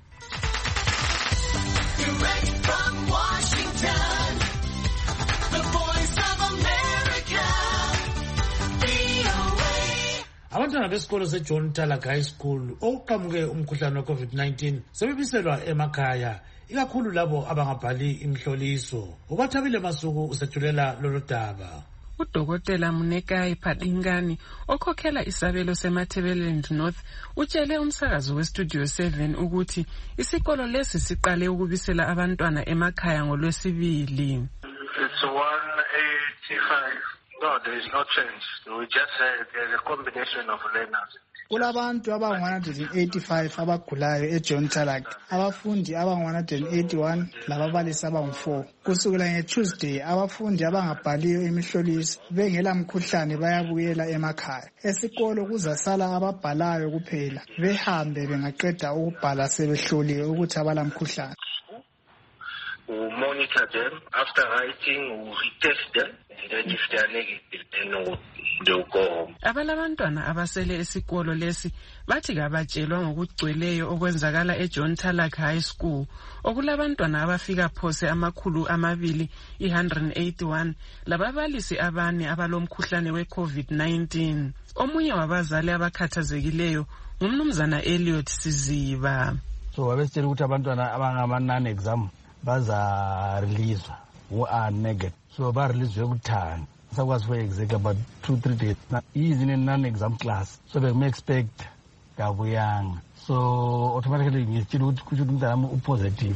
S8: Direct from Washington, the Voice of America, VOA.
S21: Abantwana besikolo seJohn Talaga High School okuqhamuke umkhuhlane we-COVID-19 sebebiselwa emakhaya, ikakhulu labo abangabhali imhloliso. Ubathabile Masuku usethulela lolu daba.
S24: Udokotela Munekai Padingani okhokhela isabelo seMatabeleland North utshele umsakazo weStudio 7 ukuthi isikolo lesi siqale ukubisela abantwana emakhaya ngoLwesibili.
S22: It's 185. No, there is no change. We just said there's a combination of learners.
S25: Kulabantu abangu-185 abagulayo eJohn Talaga, abafundi abangu-181 lababalisi abangu-4. Kusukela ngeTuesday abafundi abangabhaliyo imihloliso bengela mkhuhlane bayabuyela emakhaya. Esikolo kuzasala ababhalayo kuphela, behambe bengaqeda ukubhala sebehloliwe ukuthi abala mkhuhlane.
S22: We monitor them. After writing, we retest them. And then if they are negative, then they will go home.
S24: Abalabantwana abasele esikolo lesi bathi kabatshelwa ngokugcweleyo okwenzakala eJohn Talak High School okulabantwana abafika phose 281 lababalisi abane abalomkhuhlane we-COVID-19. Omunye wabazali abakhathazekileyo ngumnumzana Elliot Siziba.
S3: So wabesitshela ukuthi abantwana abangama-non-exam baza-releaswa who are negative. So ba-releaswe kuthani. Sakwazi for exactly about 2-3 days. Now, he is in a non-exam class. So we may expect Gabuyang. So automatically ngitshela ukuthi umntana upositive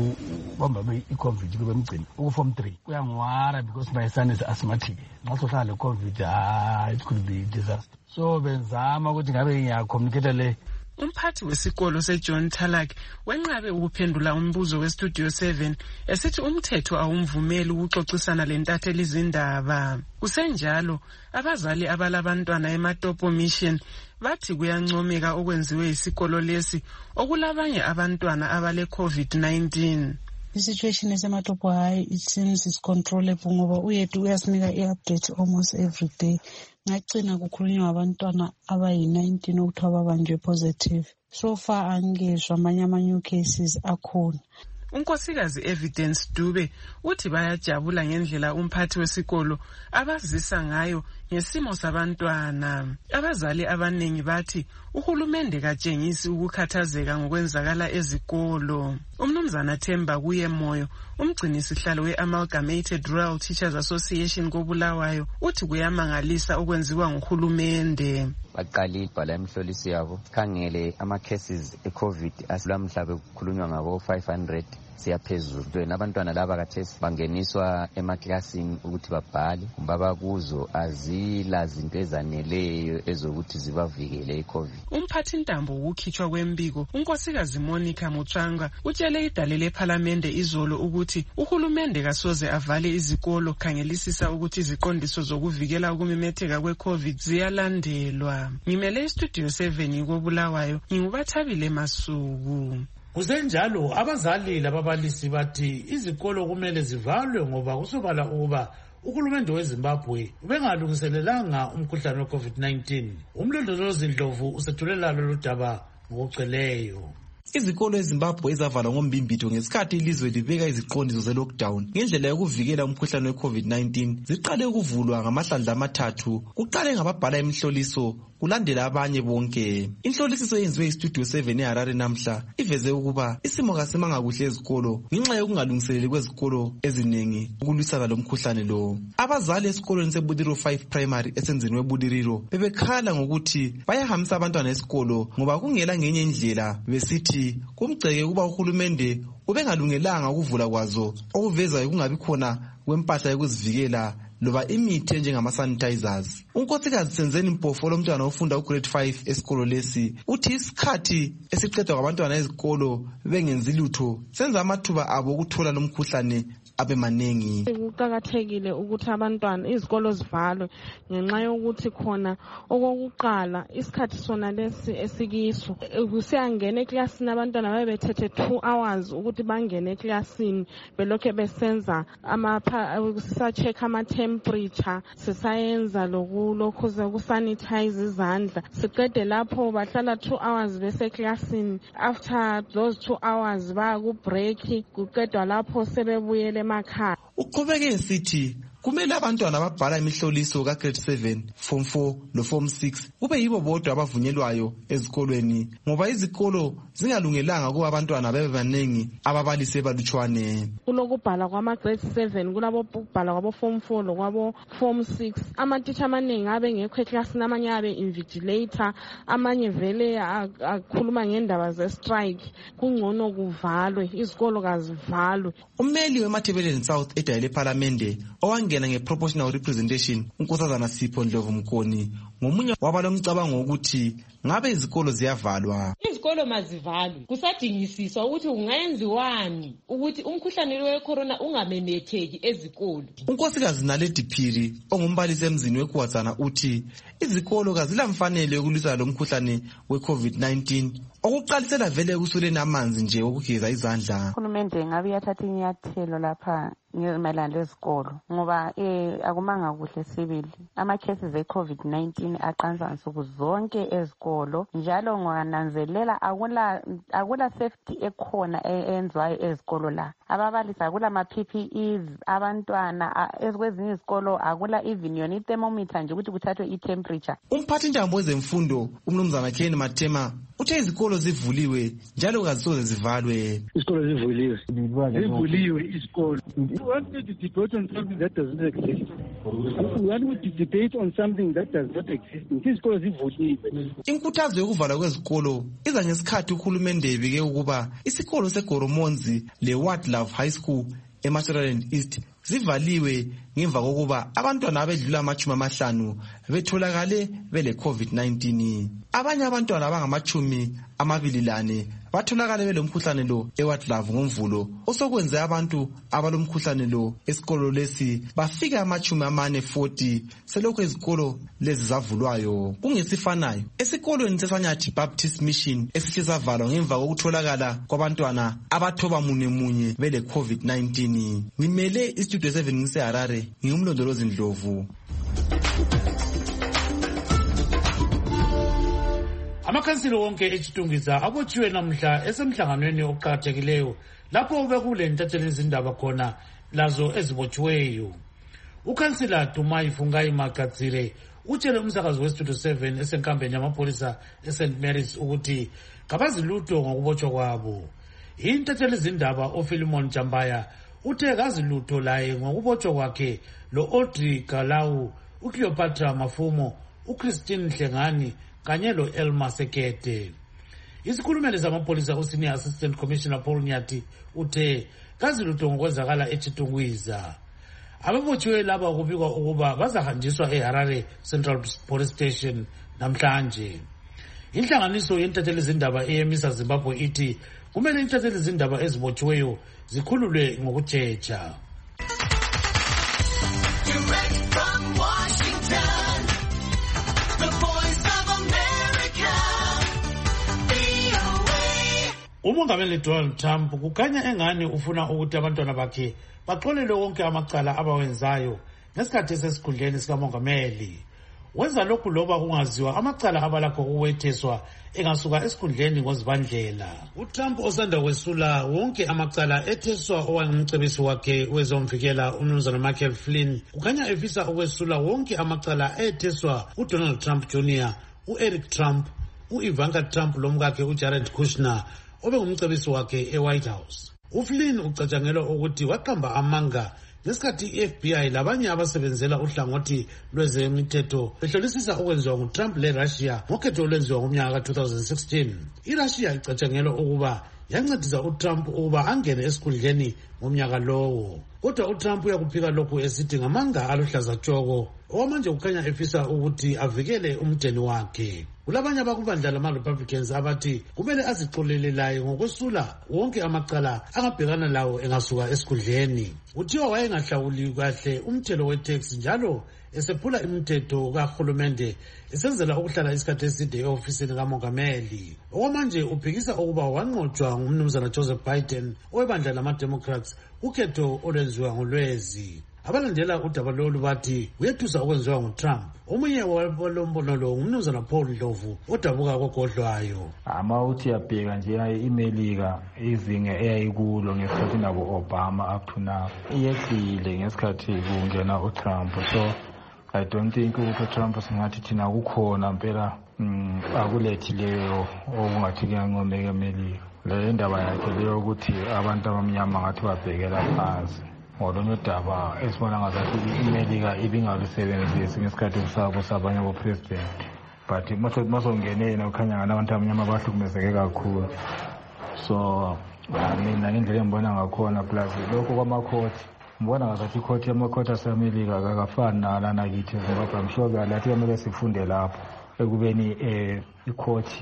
S3: ubamba i-COVID kube mgcini form 3 kuyangwara because my son is asthmatic. Ngaso hlala le-COVID it could be disaster. So benzama ukuthi ngabe ngiyacommunicate le.
S24: Umphathi wesikolo seJohn Talak wenqabe ukuphendula umbuzo weStudio 7 esithi umthetho awumvumeli ukuxoxisana lentatheli izindaba. Kusenjalo abazali abalabantwana eMatopo Mission bathi kuyancomeka okwenziwe isikolo lesi okulabanye abantwana abale COVID-19.
S5: The situation eseMatopo High, it seems is controllable ngoba uyethu uyasinika i-update almost every day. Ngagcina kukhulunywa abantwana abayi-19 ukuthi ababanjwe positive. So far angezwa amanye cases akhona.
S24: Unkosikazi Evidence Dube uthi bayajabula ngendlela umphathi wesikolo abazisa ngayo ngesimo sabantwana. Abazali abanengi bathi uhulumende katshengisi ukukhathazeka ngokwenzakala ezikolo. Umnumzana Themba kuye moyo umgcini sihlalo we-Amalgamated Rural Teachers Association koBulawayo uthi kuyamangalisa okwenziwa nguhulumende.
S6: Baqala ibhala emhloliso yabo khangele ama-cases e-COVID asilamhla bekukhulunywa ngabo 500 siyaphezulu. Nabantwana laba kathesi bangeniswa emaklasini ukuthi babhale baba kuzo azila zinto ezaneleyo ezokuthi zibavikele i-COVID.
S24: Umphathi Ntambo ukukhitshwa kwembiko unkosikazi Monica Mutswanga utshele idale lephalamende izolo ukuthi uhulumende kasoze avale izikolo khangelisisa ukuthi iziqondiso zokuvikela ukumemetheka kwe-COVID ziyalandelwa. Ngimele iStudio 7 koBulawayo ngingubathabile Masuku.
S21: Kusenjalo abazali lababalisi bathi izikolo kumele zivalwe ngoba kusobala ukuba uhulumende weZimbabwe ubengalungiselelanga umkhuhlane we-COVID-19. Umlondolozi Ndlovu usethulela lolu daba ngokugcweleyo.
S7: Izikolo eZimbabwe ezavalwa ngombimbitho ngesikhathi ilizwe libeka iziqondiso ze-lockdown ngendlela yokuvikela umkhuhlane we-COVID-19 ziqale ukuvulwa ngamahlandla amathathu. Kuqale ngababhala imihloliso kulandela abanye bonke. Inhlolisiso yenziwe iStudio 7 eHarare namhla iveze ukuba isimo kasimanga kuhle ezikolo ngenxa yokungalungiseleli kwezikolo eziningi ukulwisana lomkhuhlane lo. Abazali esikolweni seBudiriro 5 Primary esenzini weBudiriro bebekhala ngokuthi bayahambisa abantwana esikolo ngoba kungela ngenye indlela besithi kumgceke kuba uhulumende ubengalungelanga ukuvula kwazo okuveza ukungabi khona kwempahla yokuzivikela loba imithi njengama-sanitizers. Unkosikazi Senzeni Mpofo lomntwana ofunda ugrade 5 esikolo lesi uthi isikhathi esiqedwa kwabantwana ezikolo bengenzi lutho senza amathuba abo ukuthola lomkhuhlane abe manengi.
S10: Kuqakathekile ukuthi abantwana izikolo zivalwe ngenxa yokuthi khona okokuqala isikhathi sona lesi esikiso kusiyangena eklasini abantwana babethethe 2 hours ukuthi bangene eklasini belokhe besenza sisacheck ama-temperature sisayenza lokhu kusanitize izandla siqede lapho bahlala 2 hours beseklasini. After those 2 hours baya ku-break kuqedwa lapho sebebuyele emakhaya.
S7: Uqhubeke esithi kumele abantwana ababhala imihloliso ka-grade 7, form 4 no-form 6 kube yibo bodwa abavunyelwayo ezikolweni ngoba izikolo zingalungelanga kuba abantwana bebe baningi ababalisi balutshwane.
S10: Kulokubhala kwama-grade 7 kulabobhala kwabo-form 4 lokwabo-form 6 amatitsha amaningi abe ngekho eklasini amanye abe invigilator amanye vele akhuluma ngendaba ze-strike. Kungcono kuvalwe izikolo kazivalwe.
S7: Ummeli weMatabeleland South edayele ephalamende owangena nge-proportional representation unkosazana Sipho Ndlovu Mkoni ngomunye wabalomcabango ukuthi ngabe izikolo ziyavalwa.
S26: Izikolo mazivalwe kusadingisiswa ukuthi kungayenziwani ukuthi umkhuhlane we-corona ungamemetheki ezikolo.
S7: Unkosikazi Naledi Phiri ongumbalisi emzini weKwazana uthi izikolo kazilamfanele yokulwisana lomkhuhlane we-COVID-19 okuqalisela vele ekusuleni amanzi nje okugeza izandla.
S27: Uhulumende ngabe yathatha inyathelo lapha
S9: mayelana lezikolo ngoba akumanga kuhle sibili ama-cases e-COVID-19 aqansa nsuku zonke ezikolo njalo ngananzelela akula safety ekhona eyenziwayo ezikolo la ababalisi akula ma-PPEs abantwana kwezinye izikolo akula even yona i-thermometer nje ukuthi kuthathwe i-temperature.
S7: Umphathintambo wezemfundo umnumzana Ken Matema uthe izikolo zivuliwe njalo kazisoze zivalwe.
S23: Isikolo zivuliwe isikolo. We want to debate on something that doesn't exist. We want to debate on something that does not exist. Isikolo zivuliwe.
S7: Inkuthazo yokuvalwa kwezikolo iza ngesikhathi uhulumende ebike ukuba isikolo seGoromonzi le-What Love High School eMashonaland East zivaliwe ngemva kokuba abantwana abedlula 50 betholakale bele COVID-19. Abanye abantwana abangama-24 batholakale belomkhuhlane lo eWhat Love ngomvulo osokwenze abantu abalomkhuhlane lo esikolo lesi bafika 40 selokhu izikolo lezi zavulwayo. Kungesifanayo esikolweni seSanyathi Baptist Mission esizavalwa ngemva kokutholakala kwabantwana abathoba munye bele COVID-19. Ngimele istudio 7 ngiseHarare ngimlondolozi Ndlovu.
S21: Amakhansila wonke eChitungwiza abotshiwe namhla esemhlanganweni oqhakathekileyo lapho bekule ntatheli izindaba khona lazo ezibotshiweyo. Ukhansila Dumai Fungai Magatsire utshele umsakazi westudio 7 esenkambeni yamapolisa eSt Mary's ukuthi kabazilutho ngokubotshwa kwabo. Intatheli izindaba oPhilemon Jambaya uthe kazilutho laye ngokubotshwa kwakhe lo Audrey Galau, uCleopatra Mafumo, uChristine Hlengani kanye lo Elma Sekete. Isikhulumeli zamapolisa uSenior Assistant Commissioner Paul Nyati uthe kazilutho ngokwenzakala eChitungwiza. Ababotshiwe laba kubikwa ukuba bazahanjiswa eHarare Central Police Station namhlanje. Inhlanganiso yentatheli izindaba eyemisa Zimbabwe ithi kumele intatheli izindaba ezibotshiweyo zikhululwe ngokujeja. Umongameli Donald Trump kukhanya engani ufuna ukuthi abantwana bakhe baxolelwe wonke amacala abawenzayo ngesikhathi esesikhundleni sikamongameli. Wenza lokhu loba kungaziwa amacala abalakho ukuwetheswa engasuka esikhundleni ngozibandlela. UTrump osanda kwesula wonke amacala etheswa owangumcebisi wakhe wezomvikela umnumzana Michael Flynn kukhanya efisa ukwesula wonke amacala etheswa uDonald Trump Jr., uEric Trump, uIvanka Trump lomkakhe uJared Kushner obengumcebisi wakhe eWhite House. UFlynn ucatshangelwa ukuthi waqamba amanga ngesikhathi iFBI labanye abasebenzela uhlangothi lwezemithetho behlolisisa okwenziwa nguTrump leRussia ngokhetho olwenziwa ngomnyaka ka-2016. iRussia icatshangelwa ukuba yancedisa uTrump ukuba angene esikhundleni ngomnyaka lowo. Kodwa uTrump uyakuphika lokhu esithi ngamanga aluhlaza tshoko okwamanje kukhanya efisa ukuthi avikele umdeni wakhe. Kulabanye abakubandla lama-Republicans abathi kumele azixolele laye ngokwesula wonke amacala angabhekana lawo engasuka esikhundleni. Uthiwa wayengahlawuli kahle umthelo weTax njalo esephula imithetho kahulumende esenzela ukuhlala isikhathi eside e-ofisini kamongameli. Okwamanje uphikisa ukuba wanqotshwa ngumnumzana Joseph Biden owebandla lama-Democrats ukhetho olwenziwa ngolwezi. Abalandela udaba lolu bathi uyethusa okwenziwa nguTrump. Omunye walombono lo ngumnumzana Paul Ndlovu odabuka kogodlwayo.
S11: Uthi yabheka nje iMelika izinga eyayikulo ngesikhathi nabo Obama up to now iyehlile ngesikhathi kungena uTrump. So I don't think ukuthi uTrump singathi thina kukhona impela akulethileyo okungathi kuyancomeka eMelika. Le ndaba yakhe leyo ukuthi abantu abamnyama ngathi babhekela phansi. Ngolunye udaba esibona ngazathi iMelika ibingalusebenzisi ngesikhathi sabo sabanye abopresident, but masongene yena ukhanya ngani abantu abamnyama bahlukumezeke kakhulu. So mina ngendlela engibona ngakhona plus lokho kwamakhoti ngibona ngazathi ikhoti yamakhoti aseMelika akafani nalana kithi eZimbabwe. I'm sure lathi kumele sifunde lapho ekubeni ikhoti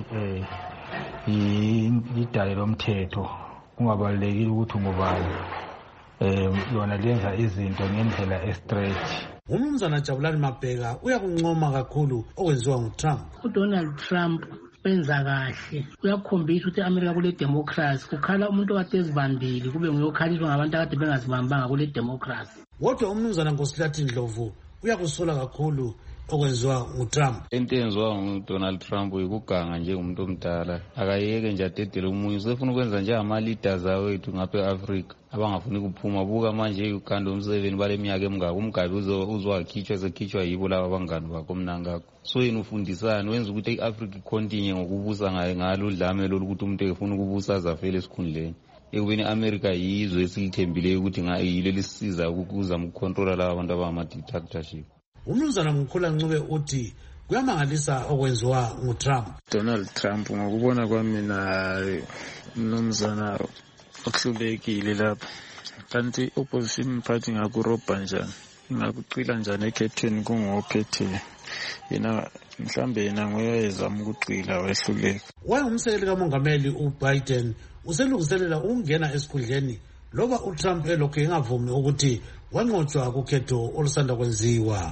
S11: idale lomthetho kungabalulekile ukuthi ngubani yona lenza izinto ngendlela straight.
S21: Umnumzana Jabulani Mabheka uyakuncoma kakhulu okwenziwa nguTrump.
S25: uDonald Trump
S23: benza kahle kuyakhombisa ukuthi eAmerica kule democracy kukhala umuntu okade ezibambile kube nguyokhaliswa ngabantu akade bengazibambanga kule democracy.
S21: Kodwa umnumzana Nkosilathi Ndlovu uyakusola kakhulu okwenziwa nguTrump.
S12: Into enziwa nguDonald Trump ikuganga nje umuntu omdala akayeke nje adedele umunye usefuna ukwenza nje ama-leaders awethu ngapha e-Afrika abangafuni kuphuma buka manje uGanda Museveni bale minyaka emingaka umgabi uzowakhitshwa sekhitshwa yibo laba abangani bakho mnangakho. So yena ufundisana wenza ukuthi i-Africa icontinue ngokubusa ngalo udlame lolu ukuthi umuntu efuna ukubusa azafele esikhundleni. Ekubeni i-America yizwe esilithembileyo ukuthi yilo lisisiza ukuzama ukucontrola laba abantu abangama-dictatorship.
S21: Umnumzana Mkhula Ncube uthi kuyamangalisa okwenziwa nguTrump.
S13: Donald Trump ngokubona kwami na umnumzana okuhlulekile lapha kanti opposition party ngakurobha njani ingakucila njani ekhethweni kungophethe yena mhlambe yena ngoyezama ukucila wehluleka.
S21: Wayengumsekeli kamongameli uBiden uselungiselela ukungena esikhundleni loba uTrump elokhu engavumi ukuthi wanqotshwa kukhetho olusanda kwenziwa.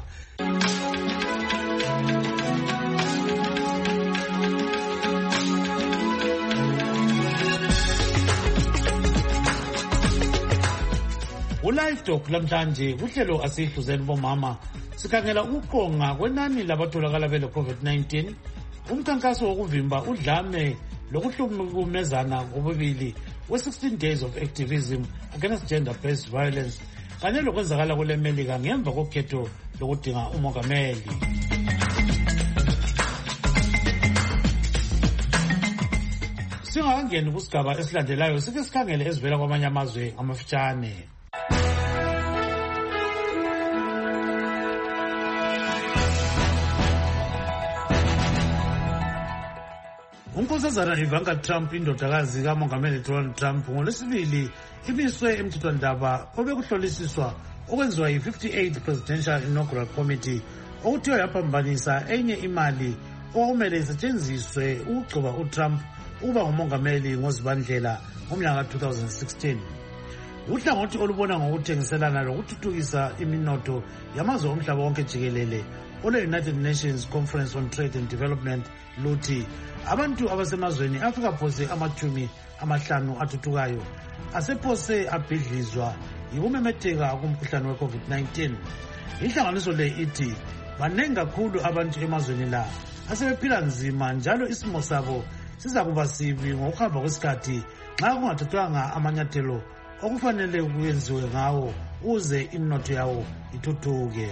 S21: Ulive Talk lamhlanje kuhlelo asihluzeni bomama sikhangela ukuqonga kwenani labatholakala bele COVID-19, umkhankaso wokuvimba udlame lokuhlukumezana kobubili we-16 days of activism against gender-based violence kanye lokwenzakala kule Melika ngemva kokhetho lokudinga umongameli. Singakangeni kusigaba esilandelayo sike sikhangele ezivela kwamanye amazwe amafitshane. Unkosazana Ivanka Trump indodakazi kamongameli Donald Trump ngolwesibili imiswe emthethwandaba obekuhlolisiswa okwenziwa yi-58th Presidential Inaugural Committee okuthiwa yaphambanisa enye imali okumele isetshenziswe ukugcoba uTrump ukuba ngumongameli ngoZibandlela ngomnyaka ka-2016. Uhlangothi olubona ngokuthengiselana lokuthuthukisa iminotho yamazwe omhlaba wonke jikelele ole-United Nations Conference on Trade and Development luthi abantu abasemazweni afika phose ama-50 athuthukayo asephose abhidlizwa yikumemetheka komkhuhlane we-COVID-19. Inhlanganiso le ithi baningi kakhulu abantu emazweni la asebephila nzima njalo isimo sabo siza kuba sibi ngokuhamba kwesikhathi nxa kungathathwanga amanyathelo okufanele kuyenziwe ngawo ukuze iminotho yawo ithuthuke.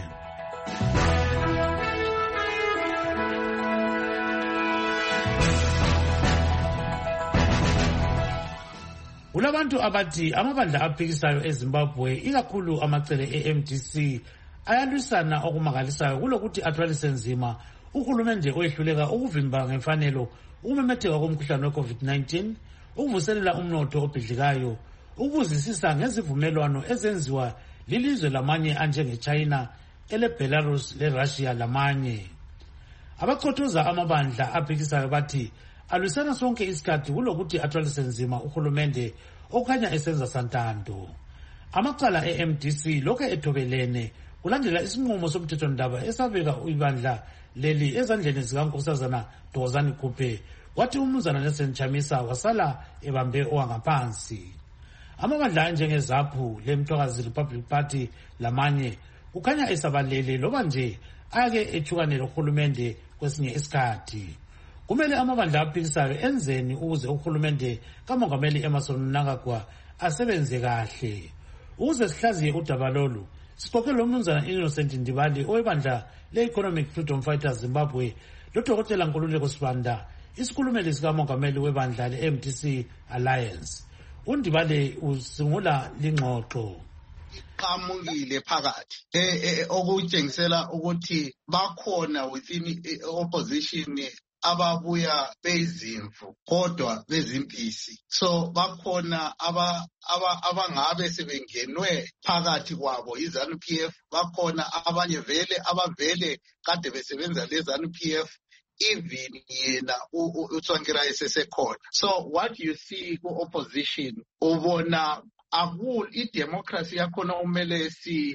S21: Kulabantu abathi amabandla aphikisayo eZimbabwe ikakhulu amacele eMDC ayalwisana okumangalisayo kulokuthi athwalise nzima uhulumende oyehluleka ukuvimba ngemfanelo ukumemetheka komkhuhlane we-COVID-19, ukuvuselela umnotho obhidlikayo, ukubuzisisa ngezivumelwano ezenziwa lilizwe lamanye anjengeChina, eleBelarus leRussia lamanye. Abachothoza amabandla aphikisayo bathi alwisana sonke isikhathi kulokuthi athwalise nzima uhulumende okhanya esenza santando. Amacala eMDC lokho ethobelene kulandela isinqumo somthethwandaba esabeka ibandla leli ezandleni zikaNkosazana Dozani Kupe, wathi umnumzana Nelson Chamisa wasala ebambe owangaphansi. Amabandla anjengeZAPU leMthwakazi Republic Party lamanye kukhanya esabalele loba nje ake ethukanele uhulumende kwesinye isikhathi. Kumele amabandla aphikisayo enzeni ukuze uhulumende kamongameli Emmerson Mnangagwa asebenze kahle. Ukuze sihlaziye udaba lolu siqoqele umnumzana Innocent Ndibali owebandla le-Economic Freedom Fighters Zimbabwe loDokotela Nkululeko Sibanda isikhulumeli sikamongameli webandla le-MDC Alliance. UNdibali usungula lingxoxo.
S14: Qhamukile phakathi okutshengisela ukuthi bakhona within opposition ababuya bezimvu kodwa bezimpisi, so bakhona abangabe sebengenwe phakathi kwabo iZANU-PF, bakhona abanye abavele kade besebenza leZANU-PF, even yena uTsvangira esesekhona. So what you see ku-opposition ubona idemocracy yakhona umele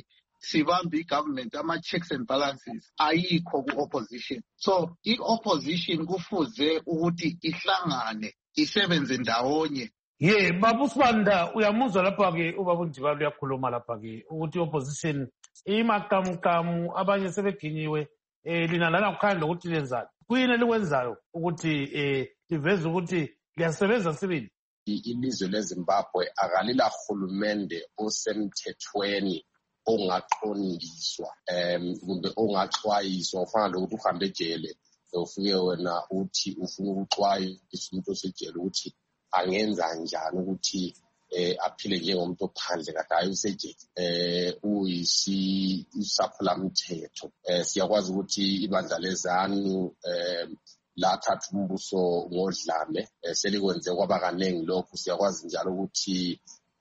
S14: sibambe i-government ama-checks and balances ayikho ku-opposition. So i-opposition kufuze ukuthi ihlangane isebenze ndawonye.
S21: Baba uSibanda, uyamuzwa lapha-ke ubaba uNdibali uyakhuluma lapha-ke ukuthi i-opposition imakamukamu abanye sebeginyiwe lina lana kukhanya lokuthi lenzani. Kuyini elikwenzayo ukuthi liveze ukuthi liyasebenza sibili?
S15: Ilizwe leZimbabwe akalila hulumende osemthethweni ongaqondiswa kumbe ongaxwayiswa ufana lokuthi uhambe ejele ufike wena uthi ufuna ukuxwayisa umuntu osejele ukuthi angenza njani ukuthi aphile njengomuntu ophandle kade hayi usejele uyisaphulamthetho. Siyakwazi ukuthi ibandla lezanu lathatha umbuso ngodlame selikwenze kwaba kaningi lokhu. Siyakwazi njalo ukuthi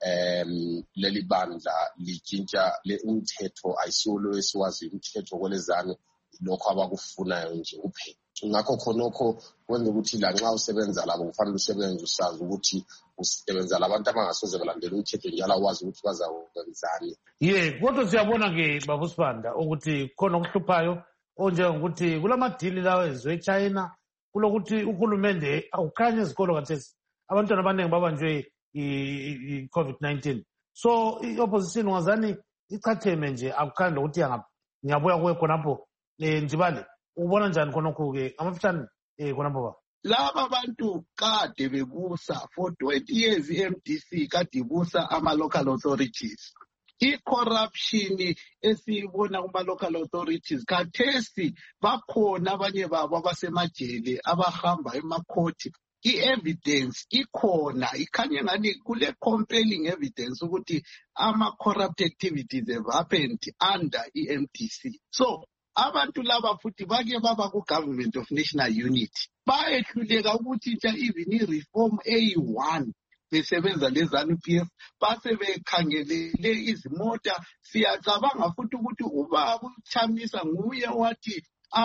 S15: leli bandla litshintsha umthetho ayisiwo lo esiwazi umthetho kwelezanu lokho abakufunayo nje kuphela. Ngakho khonokho kwenza ukuthi la nxa usebenza labo kufanele usebenze usazi ukuthi usebenza labantu abangasoze balandela umthetho njalo wazi ukuthi bazakwenzani.
S21: Kodwa siyabona-ke baba uSibanda ukuthi khona okuhluphayo onjengokuthi kulamadili lawo ezwe eChina kulokuthi uhulumende awukhanye ezikolo kathesi abantwana abaningi babanjwe i-COVID-19. So i-opposition ungazani ichatheme nje akukhanyi lokuthi ngiyabuya kuwe khonapho. Ndibale ubona njani khonokho-ke amafitshane khonapho ba?
S14: Laba bantu kade bebusa for 20 years i-MDC kade ibusa ama-local authorities. I-corruption esiyibona kuma-local authorities khathesi bakhona abanye babo abasemajele abahamba emakhoti. I-evidence ikhona ikhanye ngani kule compelling evidence ukuthi ama-corrupt activities have happened under i-MDC. So abantu laba futhi bake baba ku-Government of National Unity bayehluleka ukuthi ntsha even i-reform eyi-1 besebenza leZANU-PF base bekhangelele izimota. Siyacabanga futhi ukuthi ubaba uChamisa nguye wathi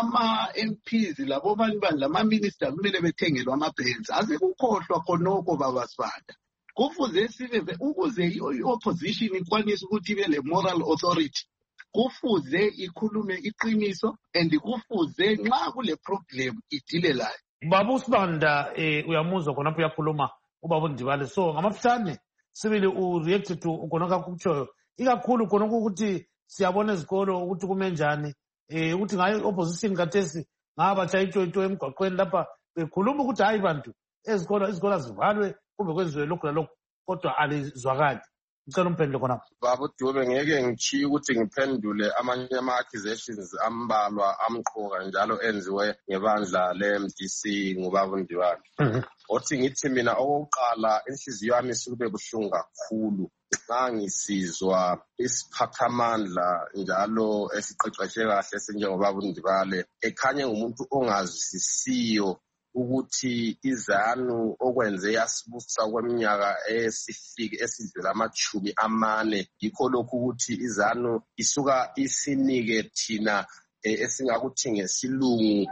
S14: ama-MPs labo bandla ama-minister kumele bethengelwe ama-Benz. Asekukhohlwa khonokho baba Sibanda. Kufuze sibe ukuze i-opposition ikwanise ukuthi ibe le-moral authority kufuze ikhulume iqiniso and kufuze nxa kule problem idile layo.
S21: Baba uSibanda uyamuzwa khonapho uyakhuluma ubaba uNdibali. So ngamafitshane sibili u-react to khonokho akutshoyo ikakhulu khonokho ukuthi siyabona ezikolo ukuthi kume njani ukuthi ngayo i-opposition kathesi ngabatsha itshoyito emgwaqweni lapha bekhuluma ukuthi hayi bantu izikolo zivalwe kumbe kwenziwe lokhu lalokhu kodwa alizwakali. Ngicela umphendule khonapho.
S15: Baba uDube ngeke ngichiye ukuthi ngiphendule amanye ama-accusations ambalwa amqoka njalo enziwe ngebandla le-MDC ngubaba uNdibali. Othi ngithi mina okokuqala inhliziyo yami isukube buhlungu kakhulu xa ngisizwa isiphathamandla njalo esiqeqeshe kahle esinjengobaba uNdibali ekhanye ngumuntu ongazwisisiyo ukuthi izanu okwenze yasibusa kweminyaka esidlula ama-40 yikho lokhu ukuthi izanu isuka isinike thina esingakuthi ngesilungu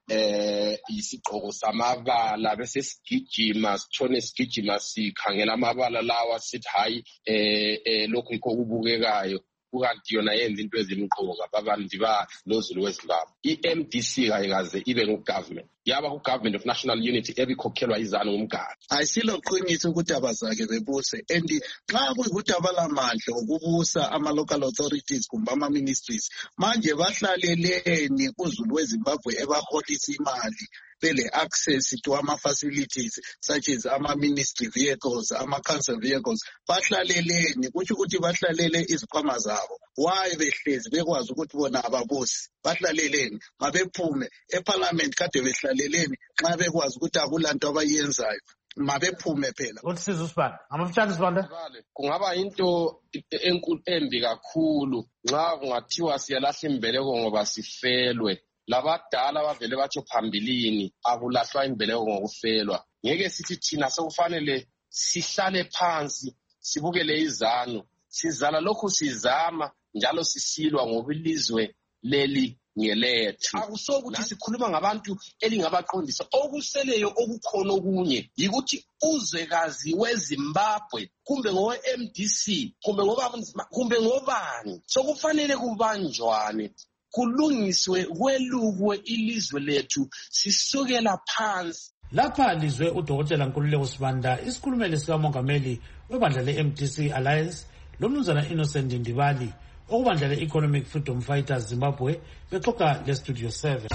S15: isigqoko samabala bese sigijima sithone sigijima sikhangela amabala lawa sithi hayi lokhu yikho kubukekayo kukanti yona yenza into ezimqoka babantu lozulu weZimbabwe. I-MDC kayikaze ibe ngugovernment yaba ku-Government of National Unity ebikhokhelwa izanu ngumgadi.
S14: Ayisiloqiniso ukuthi abazake bebuse and xa kuyikuthi abalamandla okubusa ama-local authorities kumbe ama-ministries manje bahlaleleni kuzulu weZimbabwe ebaholisa imali bele-access to ama-facilities such as ama-ministry vehicles, ama-council vehicles. Bahlaleleni kutsho ukuthi bahlalele izikhwama zabo. Why behlezi bekwazi ukuthi bona ababusi bahlaleleni mabephume eparliament kade behlaleleni nxa bekwazi ukuthi akulanto abayenzayo mabephume phela.
S21: Uthi siza uSibanda amafitshane Sibanda
S15: kungaba into enkulu embi kakhulu nxa kungathiwa siyalahla imbeleko ngoba sifelwe. Labadala bavele batsho phambilini akulahlwa imbeleko ngokufelwa. Ngeke sithi thina sekufanele sihlale phansi sibukele izanu sizala lokhu sizama njalo sisilwa ngoba ilizwe leli ngelethu. Akusokuthi sikhuluma ngabantu elingabaqondisa. Okuseleyo okukhona okunye yikuthi uzwekazi weZimbabwe kumbe ngowe-MDC kumbe ngobani sokufanele kubanjwane kulungiswe kwelukwe ilizwe lethu sisukela phansi.
S21: Lapha lizwe uDokotela Nkululeko Sibanda, isikhulumeli sikamongameli webandla le-MDC Alliance, lomnumzana Innocent Ndibali okubandla le-Economic Freedom Fighters Zimbabwe, bexoxa le-Studio 7.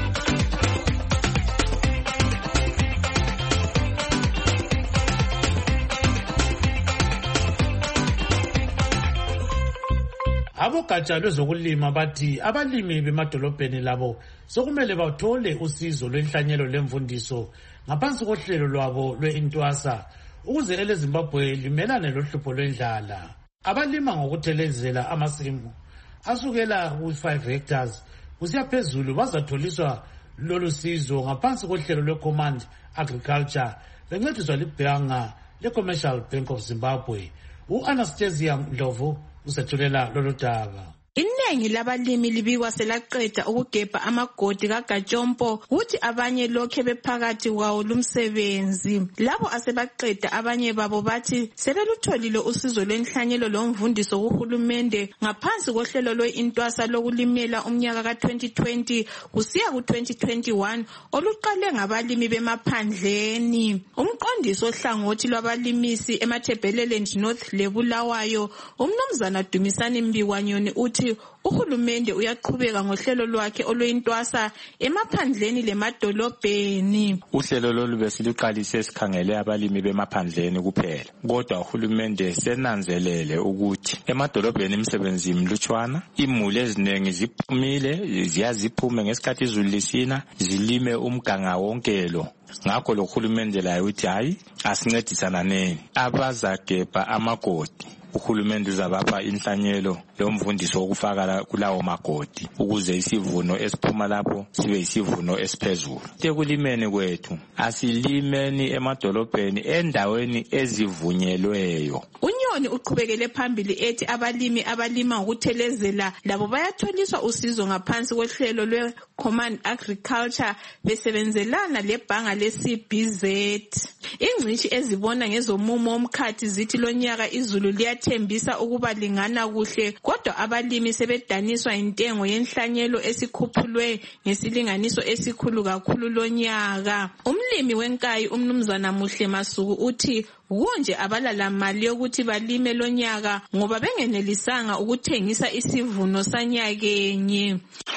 S21: Abogatsha lwezokulima bathi abalimi bemadolobheni labo sokumele bathole usizo lwenhlanyelo lemfundiso ngaphansi kohlelo lwabo lwe-Intwasa ukuze eleZimbabwe limelane lohlupho lwendlala. Abalima ngokuthelezela amasimu asukela ku-5 hectares kusiya phezulu bazatholiswa lolu sizo ngaphansi kohlelo lwe-Command Agriculture bencediswa libhanga le-Commercial Bank of Zimbabwe. U-Anastasia Ndlovu usethulela lolu daba.
S1: Iningi labalimi libikwa selaqeda ukugebha amagodi kaGatshompo kuthi abanye lokhe bephakathi kwawo lumsebenzi. Labo asebaqeda abanye babo bathi sebelutholile usizo lwenhlanyelo lomvundiso kuhulumende ngaphansi kohlelo lwe-Intwasa lokulimela umnyaka ka-2020 kusiya ku-2021 oluqale ngabalimi bemaphandleni. Umqondisi ohlangothi lwabalimisi eMatabeleland North leBulawayo, umnumzana Dumisani Mbikwanyoni uthi uhulumende uyaqhubeka ngohlelo lwakhe olwe-Intwasa emaphandleni lemadolobheni.
S16: Uhlelo lolu besiluqalise sikhangele abalimi bemaphandleni kuphela. Kodwa uhulumende senanzelele ukuthi emadolobheni imisebenzi imlutshwana, imuli eziningi ziphumile ziyaziphume ngesikhathi izulu lisina zilime umganga wonkelo. Ngakho lo hulumende laye uthi hayi asincedisana neni abazagebha amagodi. Uhulumende uzabapha inhlanyelo lomvundiso wokufaka kulawo magodi ukuze isivuno esiphuma lapho sibe isivuno esiphezulu. Ekulimeni kwethu asilimeni emadolobheni endaweni ezivunyelweyo.
S1: Unyoni uqhubekele phambili ethi abalimi abalima ngokuthelezela labo bayatholiswa usizo ngaphansi kohlelo lwe-Command Agriculture besebenzelana lebhanga le-CBZ. Ingcitshi ezibona ngezomumo omkhathi zithi lonyaka izulu liyathembisa ukuba lingana kuhle, kodwa abalimi sebedaniswa intengo yenhlanyelo esikhuphulwe ngesilinganiso esikhulu kakhulu lonyaka. Umlimi wenkayi umnumzana Muhle Masuku uthi konje abalala mali yokuthi balime lonyaka ngoba bengenelisanga ukuthengisa isivuno sanyakenye.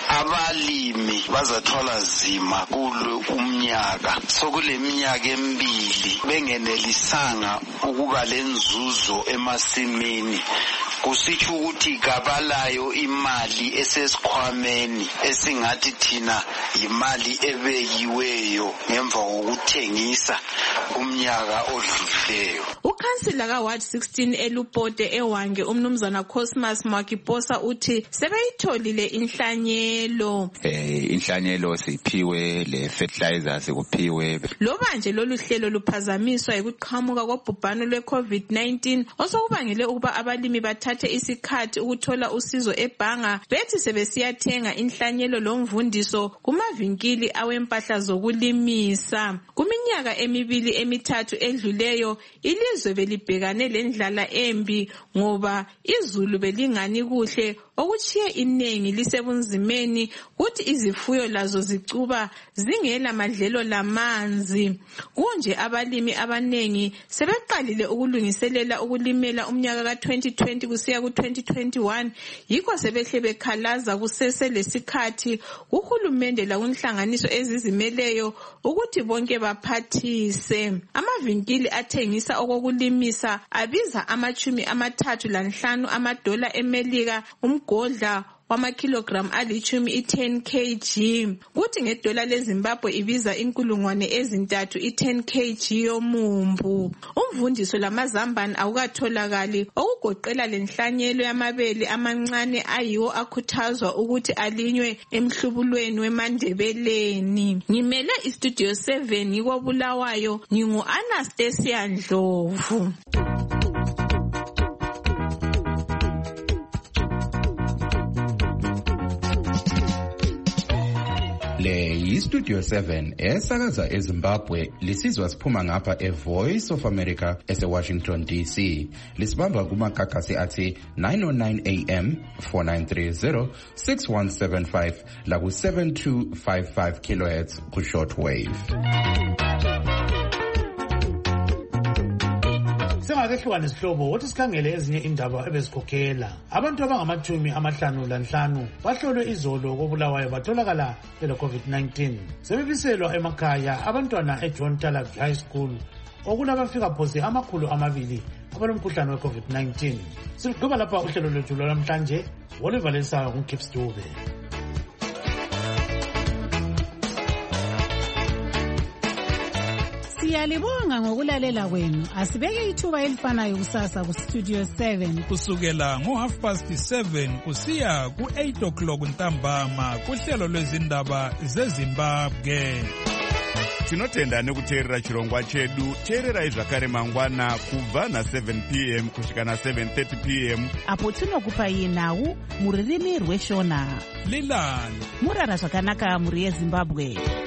S17: Abalimi bazathwala zima kulo umnyaka sokule minyaka emibili bengenelisanga ukuba lenzuzo emasimini. Kusitsho ukuthi kabalayo imali esesikhwameni esingathi thina imali ebekiweyo ngemva kokuthengisa umnyaka odlulileyo.
S1: Ukhansila ka-Ward 16 eLupote eWange umnumzana Cosmas Mwakiposa uthi sebeyitholile inhlanyelo.
S18: Inhlanyelo siphiwe, le fertilizer sikuphiwe.
S1: Loba nje lolu hlelo luphazamiswa ukuqhamuka kobhubhano lwe-COVID-19 osokubangele ukuba abalimi bathathe isikhathi ukuthola usizo ebhanga, bethi sebesiyathenga inhlanyelo lomvundiso kumavinkili awempahla zokulimisa. Kuminyaka emibili emithathu edluleyo ilizwe belibhekane lendlala embi ngoba izulu belingani kuhle okuchiye inengi lisebunzimeni kuthi izifuyo lazo zicuba zingela madlelo lamanzi. Kunje abalimi abanengi sebeqalile ukulungiselela ukulimela umnyaka ka-2020 kusiya ku-2021 yikho sebehle bekhalaza kusese lesikhathi uhulumende lakunhlanganiso ezizimeleyo ukuthi bonke baphathise. Amavinkili athengisa okokulimisa abiza $35 amadola eMelika umgodla wamakilogram alichumi i-10 kg. Kuthi ngedola leZimbabwe ibiza $3,000 i-10 kg yomumbu. Umvundiso lamazambane awukatholakali okugoqela lenhlanyelo yamabele amancane ayiwo akhuthazwa ukuthi alinywe emhlubulweni weMandebeleni. Ngimele iStudio 7 ngikobulawayo ngingu-Anastasia Ndlovu.
S2: iStudio 7 esakaza eZimbabwe lisizwa siphuma ngapha eVoice of America eseWashington DC. Lisibamba kumakakasi athi 909 AM 4930 6175 la ku 7255 kHz ku shortwave.
S21: Singakehlukana isihlobo wothi sikhangele ezinye indaba ebezikhokhela. Abantu abangama-55 bahlolwe izolo koBulawayo batholakala bele COVID-19. Sebebiselwa emakhaya abantwana eJohn Talak High School okulabafika phose 200 abalomkhuhlane we-COVID-19. Sigqiba lapha uhlelo lwethu lwanamhlanje oluvalesayo nguKips Dube.
S4: Siyalibonga ngokulalela kwenu. Asibeke ithuba elifanayo kusasa ku Studio 7
S8: kusukela ngo7:30 kusiya ku8 ntambama kuhlelo lwezindaba zeZimbabwe.
S19: Tinotenda nekuteerera chirongwa chedu. Teererai zvakare mangwana kubva na7 PM kusvika na7:30 PM
S4: apo tinokupai nhau muririmi rweshona.
S8: Lilani
S4: murara zvakanaka muri yeZimbabwe.